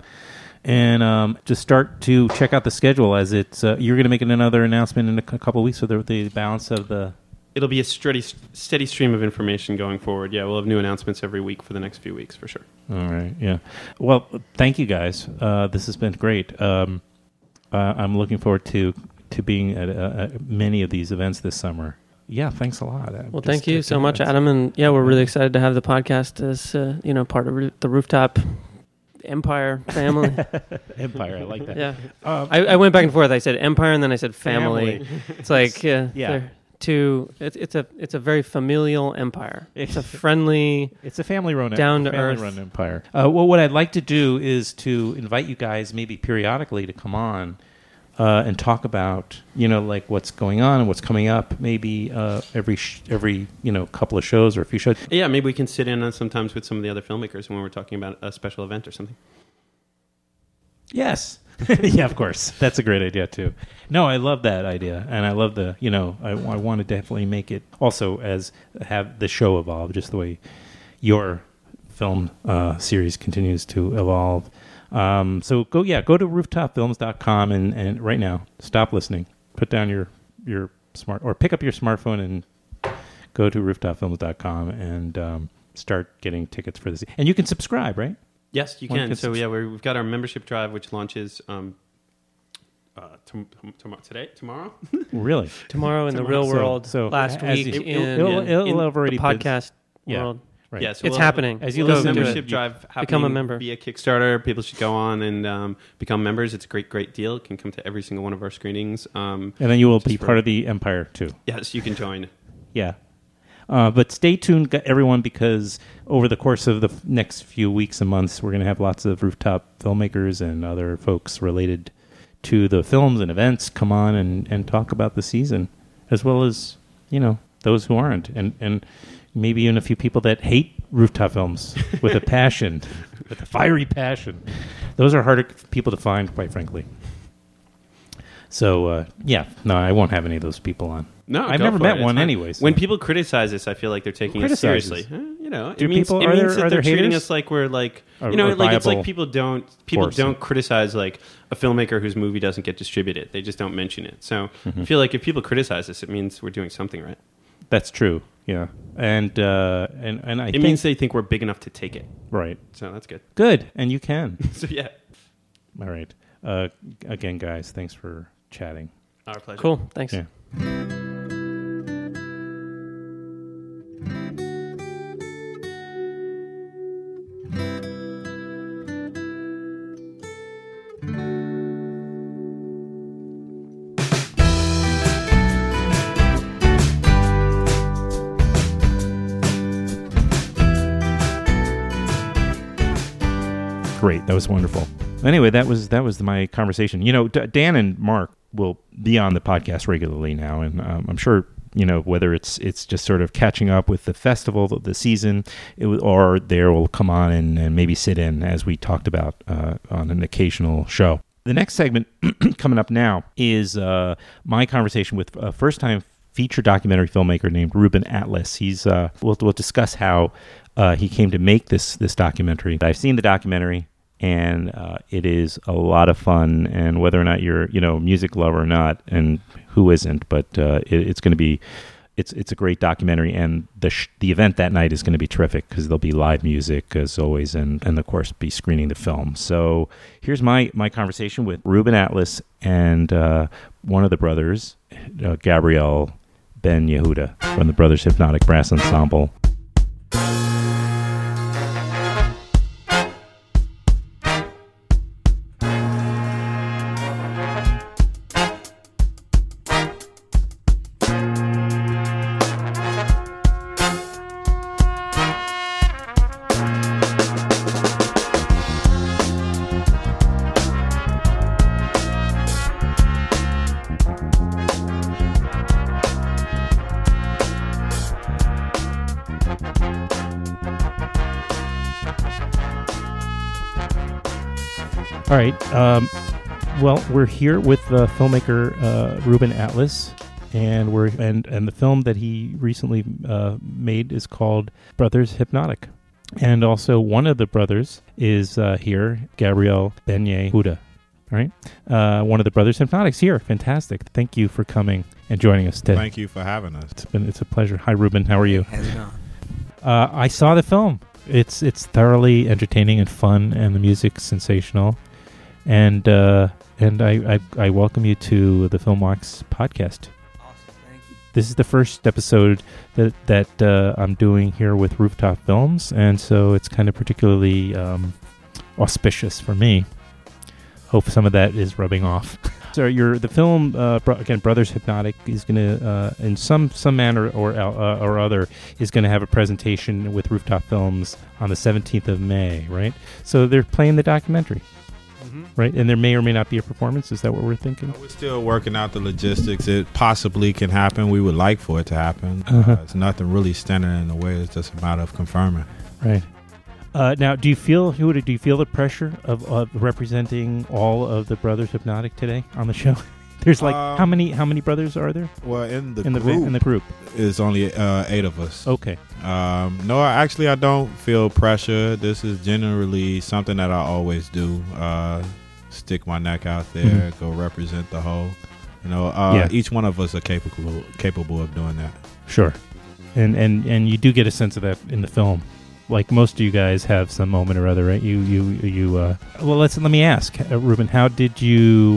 And um, just start to check out the schedule as it's. Uh, you're going to make another announcement in a c- couple of weeks for the, the balance of the. It'll be a steady, steady stream of information going forward. Yeah, we'll have new announcements every week for the next few weeks for sure. All right. Yeah. Well, thank you guys. Uh, this has been great. Um, uh, I'm looking forward to to being at uh, many of these events this summer. Yeah. Thanks a lot. I'm well, thank you so much, Adam. And yeah, we're really excited to have the podcast as uh, you know part of the Rooftop Empire family. Empire, I like that. Yeah, Um, I, I went back and forth. I said Empire, and then I said family. Family. It's like uh, Yeah. they're two. It's, it's a it's a very familial empire. It's a friendly. It's a family-run, Down to family-run earth. empire. Uh, well, what I'd like to do is to invite you guys, maybe periodically, to come on uh, and talk about, you know, like what's going on and what's coming up. Maybe uh, every sh- every you know couple of shows or a few shows. Yeah, maybe we can sit in on sometimes with some of the other filmmakers when we're talking about a special event or something. Yes. Yeah, of course. That's a great idea, too. No, I love that idea. And I love the, you know, I, I want to definitely make it also as have the show evolve, just the way your film uh, series continues to evolve. Um, so go, yeah, go to rooftop films dot com and, and right now, stop listening. Put down your, your smart, or pick up your smartphone and go to rooftop films dot com and um, start getting tickets for this. And you can subscribe, right? Yes, you One can. can So subs- yeah, we're, we've got our membership drive, which launches um, uh, tom- tom- tom- today, tomorrow. Really? Tomorrow in the Tomorrow. real So- world. so last as week you- in, it'll- in- it'll in have already the been- podcast Yeah. world. Right. Yeah, so It's we'll have- happening. As you We'll listen have to a it, membership you- drive happening become a member. via Kickstarter. People should go on and um, become members. It's a great, great deal. It can come to every single one of our screenings. Um, And then you will Just be for- part of the empire, too. yes, you can join. Yeah. Uh, but stay tuned, gu- everyone, because over the course of the f- next few weeks and months, we're going to have lots of rooftop filmmakers and other folks related to the films and events come on and, and talk about the season, as well as, you know, those who aren't. And, and maybe even a few people that hate rooftop films with a passion, with a fiery passion. Those are harder people to find, quite frankly. So, uh, yeah, no, I won't have any of those people on. No, I've go never for met it. It's one fine. anyway. so- When people criticize us, I feel like they're taking Who us criticizes? seriously. Eh, you know, Do it means, people- it are means there- that are they're there treating haters? us like we're like, A- you know, a like it's like viable people don't people force. don't criticize like a filmmaker whose movie doesn't get distributed. They just don't mention it. So Mm-hmm. I feel like if people criticize us, it means we're doing something right. That's true. Yeah, and uh, and and I It think means they think we're big enough to take it. right. So that's good. Good, and you can. So yeah, All right. Uh, again, guys, thanks for chatting. our pleasure. Cool. Thanks. Yeah. Great, that was wonderful. Anyway, that was that was my conversation. You know, D- Dan and Mark will be on the podcast regularly now, and um, I'm sure you know whether it's it's just sort of catching up with the festival, the, the season, it, w- or they will come on and, and maybe sit in as we talked about uh, on an occasional show. The next segment coming up now is uh, my conversation with a first-time feature documentary filmmaker named Ruben Atlas. He's uh, we'll we'll discuss how uh, he came to make this this documentary. I've seen the documentary. And uh, it is a lot of fun, and whether or not you're, you know, a music lover or not, and who isn't, but uh, it, it's going to be, it's it's a great documentary, and the sh- the event that night is going to be terrific because there'll be live music as always, and and of course be screening the film. So here's my my conversation with Ruben Atlas and uh, one of the brothers, uh, Gabriel Ben Yehuda from the Brothers Hypnotic Brass Ensemble. All right. Um, well, we're here with the filmmaker uh, Ruben Atlas, and we're and and the film that he recently uh, made is called Brothers Hypnotic, and also one of the brothers is uh, here, Gabriel Ben Yehuda. All right, uh, one of the Brothers Hypnotics here. Fantastic! Thank you for coming and joining us today. Thank you for having us. It's been it's a pleasure. Hi, Ruben. How are you? How's it going? Uh, I saw the film. It's it's thoroughly entertaining and fun, and the music's sensational. And uh, and I, I I welcome you to the Filmwalks podcast. Awesome, thank you. This is the first episode that that uh, I'm doing here with Rooftop Films, and so it's kind of particularly um, auspicious for me. Hope some of that is rubbing off. So your the film uh, bro- again, Brothers Hypnotic is going to, uh, in some some manner or uh, or other, is going to have a presentation with Rooftop Films on the seventeenth of May, right? So they're playing the documentary, mm-hmm. right? And there may or may not be a performance. Is that what we're thinking? We're still working out the logistics. It possibly can happen. We would like for it to happen. Uh-huh. Uh, it's nothing really standing in the way. It's just a matter of confirming. Right. Uh, now, do you feel do you feel the pressure of, of representing all of the Brothers Hypnotic today on the show? There's like um, how many how many brothers are there? Well, in the in the group, in the group is only uh, eight of us. Okay. Um, no, actually, I don't feel pressure. This is generally something that I always do. Uh, stick my neck out there, mm-hmm. go represent the whole. You know, uh, yeah. Each one of us are capable capable of doing that. Sure, and and and you do get a sense of that in the film. Like most of you guys have some moment or other, right? You, you, you. Uh, well, let's let me ask, uh, Ruben. How did you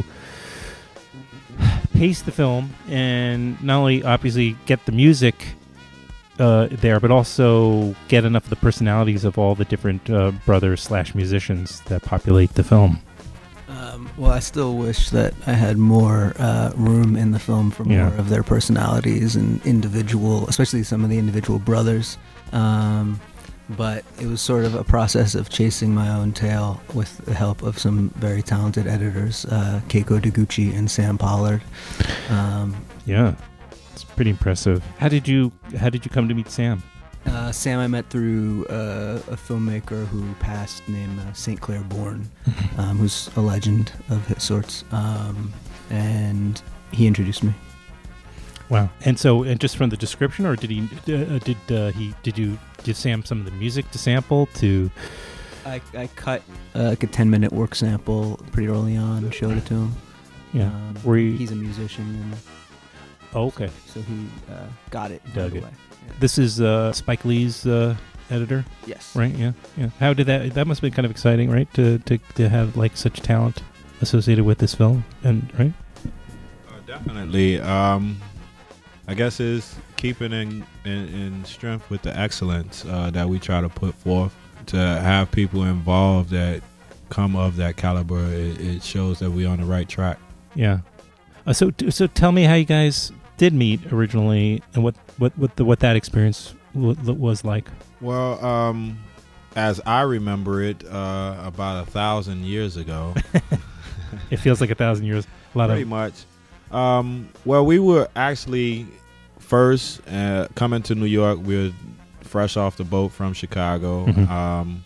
pace the film, and not only obviously get the music uh, there, but also get enough of the personalities of all the different uh, brothers slash musicians that populate the film? Um, well, I still wish that I had more uh, room in the film for more Yeah. of their personalities and individual, especially some of the individual brothers. Um, But it was sort of a process of chasing my own tail with the help of some very talented editors, uh, Keiko Deguchi and Sam Pollard. Um, Yeah, it's pretty impressive. How did you How did you come to meet Sam? uh, Sam I met through uh, a filmmaker who passed named uh, Saint Clair Bourne, um, who's a legend of his sorts, um, and he introduced me. Wow! And so, and just from the description, or did he uh, did uh, he did you give Sam some of the music to sample to? I, I cut uh, like a ten minute work sample pretty early on and showed it to him. Yeah, Um, Were you, he's a musician, and oh, okay. so he uh, got it. Dug right it. away. Yeah. This is uh, Spike Lee's uh, editor, Yes. right? Yeah, yeah. How did that? That must have been kind of exciting, right? To to to have like such talent associated with this film, and right? Uh, definitely. Um, I guess is keeping in, in, in strength with the excellence uh, that we try to put forth. To have people involved that come of that caliber, it, it shows that we're on the right track. Yeah. Uh, so so tell me how you guys did meet originally, and what what what the what that experience w- was like. Well, um, as I remember it, uh, about a thousand years ago. It feels like a thousand years. A lot Pretty of much. Um, well, we were actually first uh, coming to New York. We were fresh off the boat from Chicago. Mhm. Um,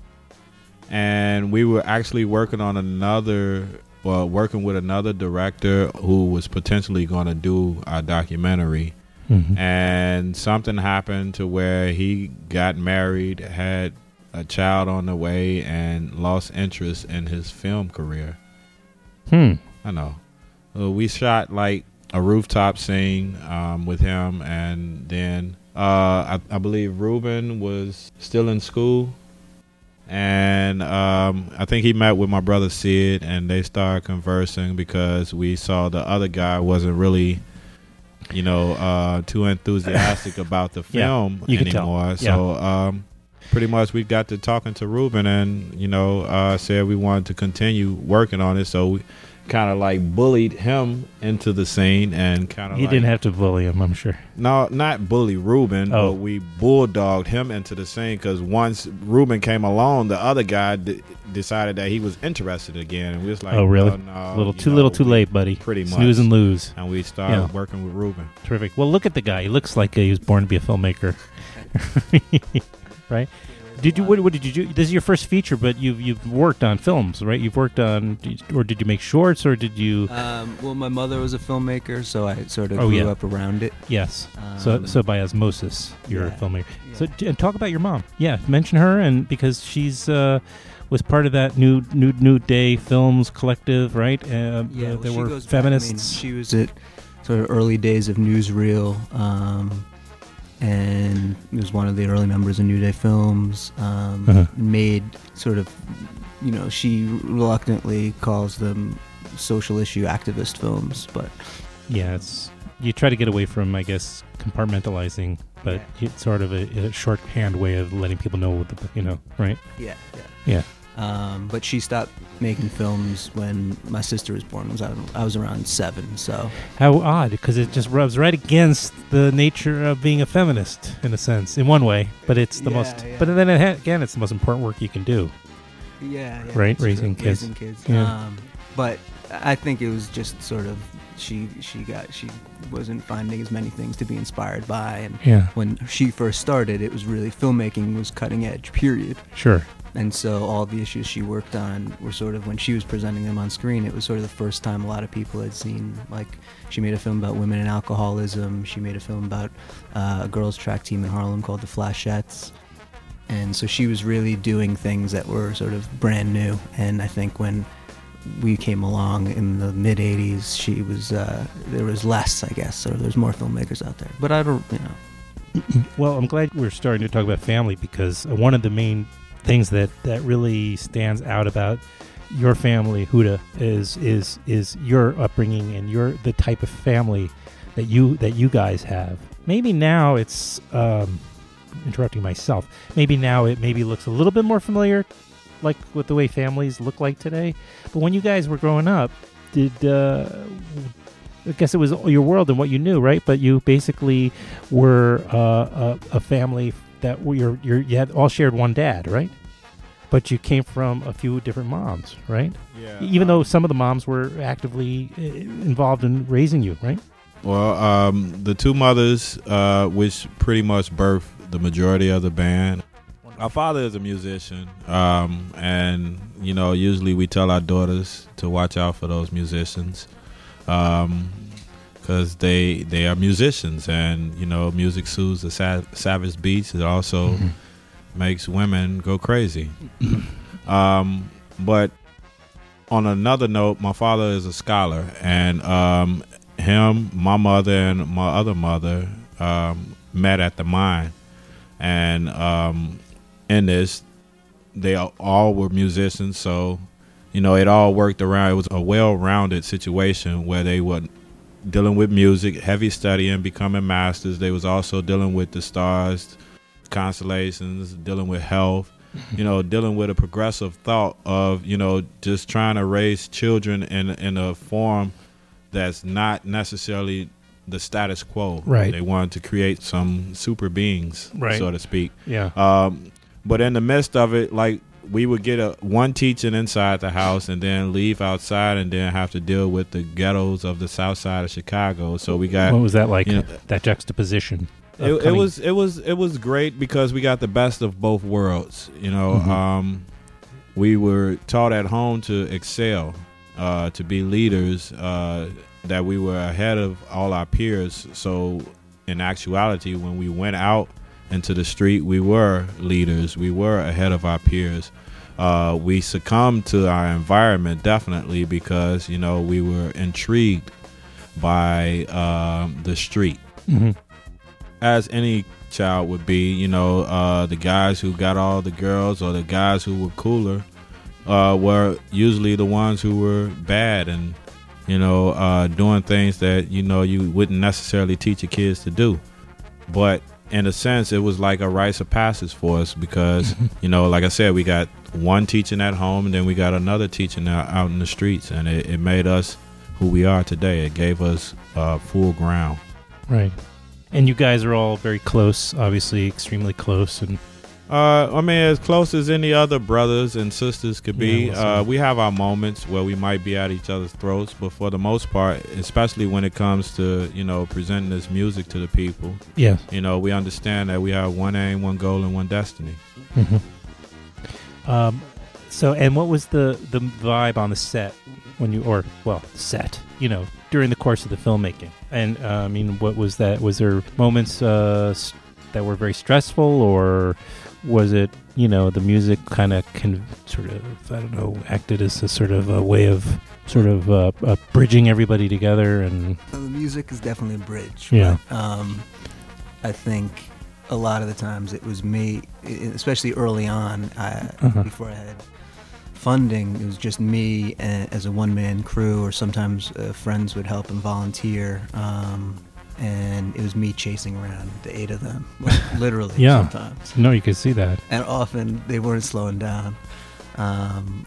and we were actually working on another, well, working with another director who was potentially going to do our documentary. Mhm. And something happened to where he got married, had a child on the way, and lost interest in his film career. Hmm. I know. Uh, we shot like a rooftop scene um, with him, and then uh, I, I believe Ruben was still in school, and um, I think he met with my brother Sid, and they started conversing because we saw the other guy wasn't really, you know, uh, too enthusiastic about the Yeah, film you could tell. anymore. So um, pretty much we got to talking to Ruben, and you know, uh, said we wanted to continue working on it. So we kind of like bullied him into the scene, and kind of He like, didn't have to bully him, I'm sure. no, not bully Ruben, Oh. but we bulldogged him into the scene because once Ruben came along, the other guy d- decided that he was interested again, and we was like, Oh, really? well, no, A little you too know, little, too we- late, buddy. pretty much. Snooze and lose. And we started Yeah. working with Ruben. Terrific. Well, look at the guy. He looks like uh, he was born to be a filmmaker, right? Did you? What, what did you do? This is your first feature, but you've you've worked on films, right? You've worked on, or did you make shorts, or did you? Um, well, my mother was a filmmaker, so I sort of Oh, grew yeah. up around it. Yes. so Um, so by osmosis, you're a yeah. filmmaker. Yeah. So d- and talk about your mom. Yeah, mention her, and because she's uh, was part of that new new new day films collective, right? Uh, Yeah, uh, well, there she were goes back- I mean, feminists. she was at sort of early days of Newsreel, um, and was one of the early members of New Day Films. Um, Uh-huh. Made sort of, you know, she reluctantly calls them social issue activist films, but Yeah, it's you try to get away from, I guess, compartmentalizing, but it's sort of a, a shorthand way of letting people know what the you know, right? yeah, yeah. Yeah. Um, but she stopped making films when my sister was born. Was I, I was around seven, so. How odd, because it just rubs right against the nature of being a feminist, in a sense, in one way. But it's the Yeah, most. yeah. But then it ha- again, it's the most important work you can do. Yeah, yeah. Right, it's raising true, kids. Raising kids. Yeah. Um, but I think it was just sort of she she got she wasn't finding as many things to be inspired by, and Yeah, when she first started, it was really filmmaking was cutting edge. Period. sure. And so all the issues she worked on were sort of, when she was presenting them on screen, it was sort of the first time a lot of people had seen, like, she made a film about women and alcoholism. She made a film about uh, a girls' track team in Harlem called the Flashettes. And so she was really doing things that were sort of brand new. And I think when we came along in the mid eighties, she was, uh, there was less, I guess, or there's more filmmakers out there. But I don't, you know. Well, I'm glad we're starting to talk about family, because one of the main things that, that really stands out about your family, Huda, is is is your upbringing and your the type of family that you that you guys have. Maybe now it's um, interrupting myself. Maybe now it maybe looks a little bit more familiar, like with the way families look like today. But when you guys were growing up, did uh, I guess it was your world and what you knew, right? But you basically were uh, a, a family that you're, you're, you had all shared one dad, right? But you came from a few different moms, right? Yeah. Even though some of the moms were actively uh, involved in raising you, right? Well, um, the two mothers, uh, which pretty much birthed the majority of the band. Our father is a musician, um, and you know, usually we tell our daughters to watch out for those musicians, um, because they they are musicians, and you know, music soothes the sa- savage beats. It also mm-hmm. makes women go crazy. um, but on another note, my father is a scholar, and um, him, my mother, and my other mother um, met at the mine, and um, in this, they all were musicians. So, you know, it all worked around. It was a well-rounded situation where they were dealing with music, heavy studying, becoming masters. They was also dealing with the stars, constellations, dealing with health, you know, dealing with a progressive thought of, you know, just trying to raise children in in a form that's not necessarily the status quo. Right. They wanted to create some super beings, right. so to speak. Yeah. Um, but in the midst of it, like, we would get a one teaching inside the house and then leave outside and then have to deal with the ghettos of the south side of Chicago. So we got, what was that like? You know, that juxtaposition. It, it was it was it was great because we got the best of both worlds. You know, Mm-hmm. um, we were taught at home to excel, uh, to be leaders. Uh, that we were ahead of all our peers. So in actuality, when we went out into the street, we were leaders. We were ahead of our peers. Uh, we succumbed to our environment definitely because, you know, we were intrigued by uh, the street. Mm-hmm. As any child would be, you know, uh, the guys who got all the girls or the guys who were cooler uh, were usually the ones who were bad and, you know, uh, doing things that, you know, you wouldn't necessarily teach your kids to do. But in a sense, it was like a rites of passage for us because, you know, like I said, we got one teaching at home and then we got another teaching out, out in the streets. And it, it made us who we are today. It gave us uh, full ground. Right. And you guys are all very close, obviously extremely close. And uh, I mean, as close as any other brothers and sisters could be. Yeah, well, uh, we have our moments where we might be at each other's throats, but for the most part, especially when it comes to, you know, presenting this music to the people, yeah, you know, we understand that we have one aim, one goal, and one destiny. Mm-hmm. Um, so, and what was the, the vibe on the set when you, or, well, set, you know, during the course of the filmmaking? And, uh, I mean, what was that? Was there moments uh, that were very stressful, or was it, you know, the music kind of con- sort of, I don't know, acted as a sort of a way of sort of uh, uh, bridging everybody together? And well, the music is definitely a bridge. Yeah. But, um, I think a lot of the times it was me, especially early on, I, Uh-huh. before I had funding, it was just me and, as a one-man crew, or sometimes uh, friends would help and volunteer. Um, and it was me chasing around the eight of them, like, literally Yeah. sometimes. no, you could see that. And often they weren't slowing down. Um,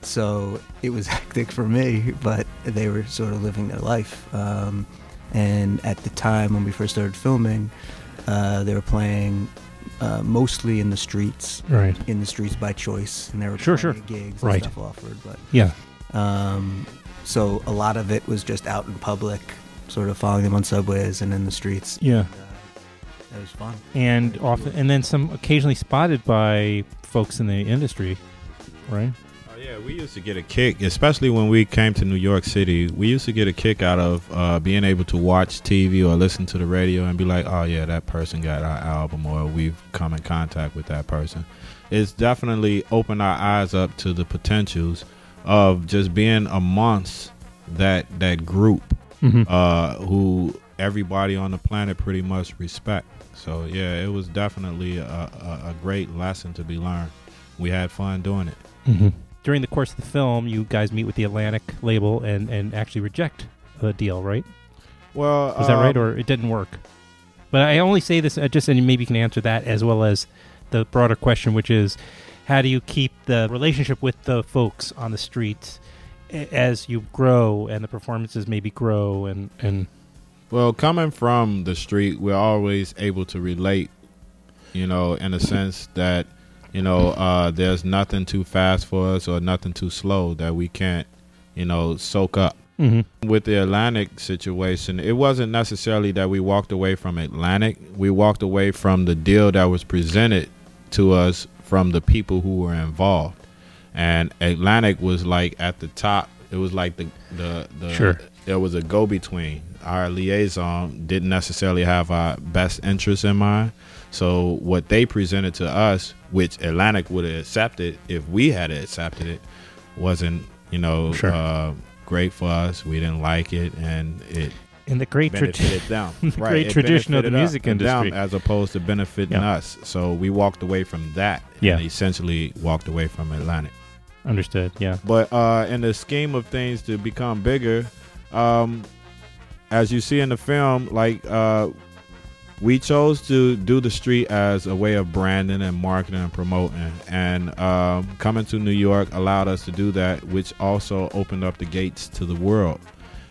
so it was hectic for me, but they were sort of living their life. Um, and at the time when we first started filming, uh, they were playing uh, mostly in the streets, Right. in the streets by choice, and they were Sure, playing sure. gigs Right. and stuff offered. But Yeah. um, so a lot of it was just out in public, sort of following them on subways and in the streets. Yeah. And, uh, it was fun. And often, and then some occasionally spotted by folks in the industry, right? Oh, yeah, we used to get a kick, especially when we came to New York City. We used to get a kick out of uh, being able to watch T V or listen to the radio and be like, oh, yeah, that person got our album, or we've come in contact with that person. It's definitely opened our eyes up to the potentials of just being amongst that that group Mm-hmm. uh, who everybody on the planet pretty much respect. So, yeah, it was definitely a, a, a great lesson to be learned. We had fun doing it. Mm-hmm. During the course of the film, you guys meet with the Atlantic label and, and actually reject the deal, right? Well, Is that right, um, or it didn't work? But I only say this uh, just, and maybe you can answer that as well as the broader question, which is, how do you keep the relationship with the folks on the streets a- as you grow and the performances maybe grow and, and Well, coming from the street, we're always able to relate, you know, in a sense that, you know, uh, there's nothing too fast for us or nothing too slow that we can't, you know, soak up. mm-hmm. With the Atlantic situation, it wasn't necessarily that we walked away from Atlantic. We walked away from the deal that was presented to us from the people who were involved. And Atlantic was like at the top. It was like the, the, the Sure. there was a go-between. Our liaison didn't necessarily have our best interests in mind. So what they presented to us, which Atlantic would have accepted if we had accepted it, wasn't, you know, Sure. uh, great for us. We didn't like it, and it in the great benefited tradition. them. The Right, great it tradition of the benefited us music and them industry. as opposed to benefiting Yeah. us. So we walked away from that. Yeah. And essentially walked away from Atlantic. Understood, yeah. But uh, in the scheme of things to become bigger, um, as you see in the film, like uh, we chose to do the street as a way of branding and marketing and promoting. And um, coming to New York allowed us to do that, which also opened up the gates to the world.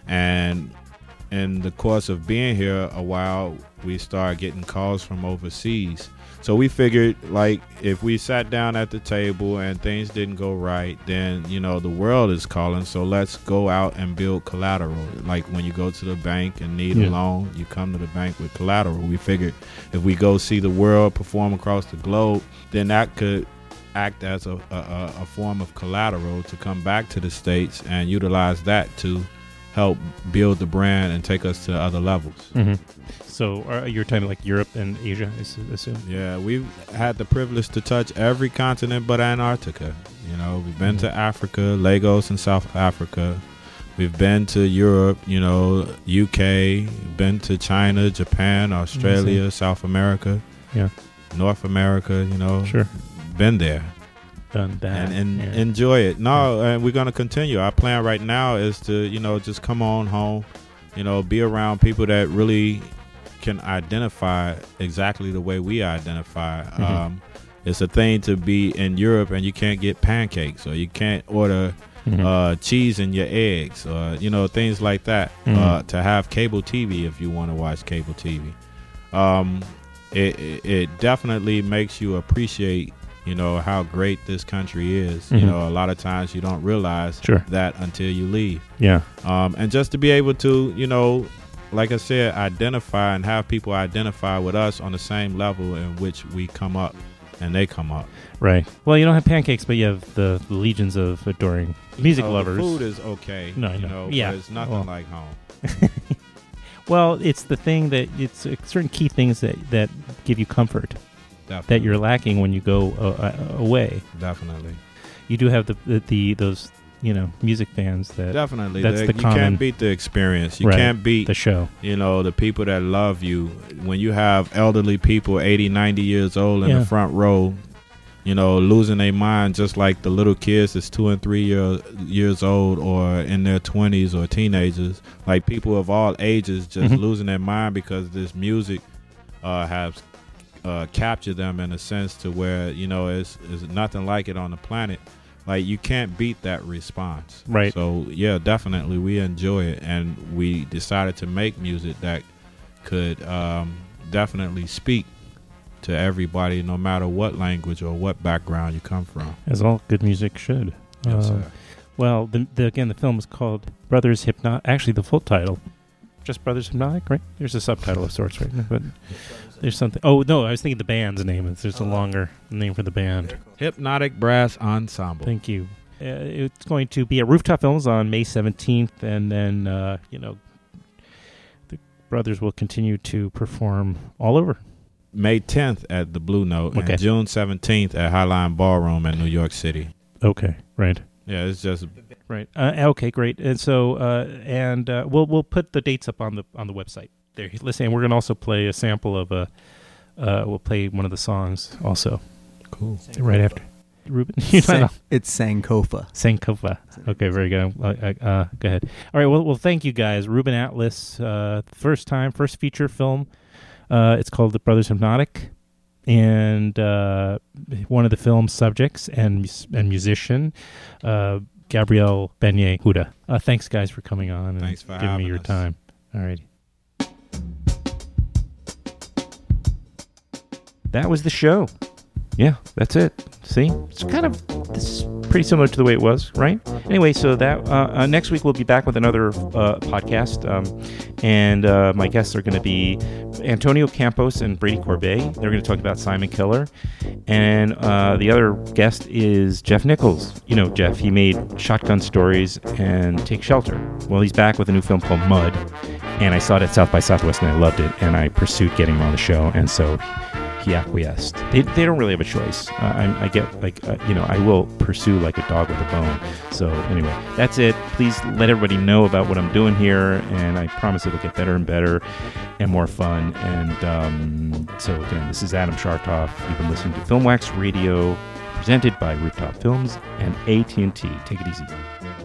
And in the course of being here a while, we started getting calls from overseas. So we figured, like, if we sat down at the table and things didn't go right, then, you know, the world is calling. So let's go out and build collateral. Like when you go to the bank and need Yeah. a loan, you come to the bank with collateral. We figured if we go see the world perform across the globe, then that could act as a, a, a form of collateral to come back to the States and utilize that to help build the brand and take us to other levels. Mm-hmm. So uh, you're talking like Europe and Asia, I s- assume? Yeah, we've had the privilege to touch every continent but Antarctica. You know, we've been to Africa, Lagos in South Africa. We've been to Europe, you know, U K, been to China, Japan, Australia, Amazing. South America, Yeah, North America, you know. sure. Been there. Done that. and, and yeah. enjoy it. No, and we're gonna continue. Our plan right now is to, you know, just come on home, you know, be around people that really can identify exactly the way we identify. Mhm. Um, it's a thing to be in Europe and you can't get pancakes, or you can't order Mhm. uh, cheese in your eggs, or you know, things like that. Mhm. Uh, to have cable T V if you want to watch cable T V, um, it, it it definitely makes you appreciate, you know, how great this country is. Mhm. You know, a lot of times you don't realize Sure. that until you leave. Yeah. Um, and just to be able to, you know, like I said, identify and have people identify with us on the same level in which we come up and they come up. Right. Well, you don't have pancakes, but you have the, the legions of adoring music So lovers. The food is okay. No, I you know. know, Yeah. but it's nothing Well. like home. Well, it's the thing that it's uh, certain key things that, that give you comfort Definitely. that you're lacking when you go uh, uh, away. Definitely. You do have the, the the those you know music fans that Definitely. that's The- the you common- can't beat the experience. You Right. can't beat the show. you know, the people that love you. When you have elderly people, eighty, ninety years old in Yeah. the front row, you know, losing their mind, just like the little kids that's two and three year, years old or in their twenties or teenagers, like people of all ages just Mhm. losing their mind because this music uh, has uh, captured them in a sense to where, you know, it's, it's nothing like it on the planet. like you can't beat that response. Right. So yeah, definitely we enjoy it, and we decided to make music that could um, definitely speak to everybody, no matter what language or what background you come from. As all good music should. Yes, Uh, sir. well, the, the, again, the film is called Brothers Hypnotic. Actually, the full title, just Brothers Hypnotic, right? There's a subtitle of sorts, right? But there's something. Oh no, I was thinking the band's name. There's a longer name for the band. Hypnotic Brass Ensemble. Thank you. Uh, it's going to be at Rooftop Films on May seventeenth, and then uh, you know the brothers will continue to perform all over. May tenth at the Blue Note, Okay. and June seventeenth at Highline Ballroom in New York City. Okay, right, Yeah, it's just right. Uh, okay, great. And so, uh, and uh, we'll we'll put the dates up on the on the website. There, listen. We're gonna also play a sample of a. Uh, we'll play one of the songs also. cool. Right after. Ruben, you San- know, it's Sankofa. Sankofa. Okay, very good. Uh, uh, uh, go ahead. All right. Well, well, thank you guys. Ruben Atlas, uh, first time, first feature film. Uh, it's called The Brothers Hypnotic, and uh, one of the film's subjects and mus- and musician, uh, Gabriel Beignet Huda. Uh, thanks, guys, for coming on and Thanks for giving me having your us. time. All right. That was the show. Yeah, that's it. See, it's kind of it's pretty similar to the way it was, right? Anyway, so that uh, uh, next week we'll be back with another uh, podcast, um, and uh, my guests are going to be Antonio Campos and Brady Corbet. They're going to talk about Simon Killer, and uh, the other guest is Jeff Nichols. You know, Jeff. He made Shotgun Stories and Take Shelter. Well, he's back with a new film called Mud, and I saw it at South by Southwest and I loved it, and I pursued getting him on the show, and so he acquiesced. They, they don't really have a choice. Uh, I, I get like, uh, you know, I will pursue like a dog with a bone. So anyway, that's it. Please let everybody know about what I'm doing here, and I promise it'll get better and better and more fun. And um, so again, this is Adam Shartoff. You've been listening to Film Wax Radio, presented by Rooftop Films and A T and T. Take it easy.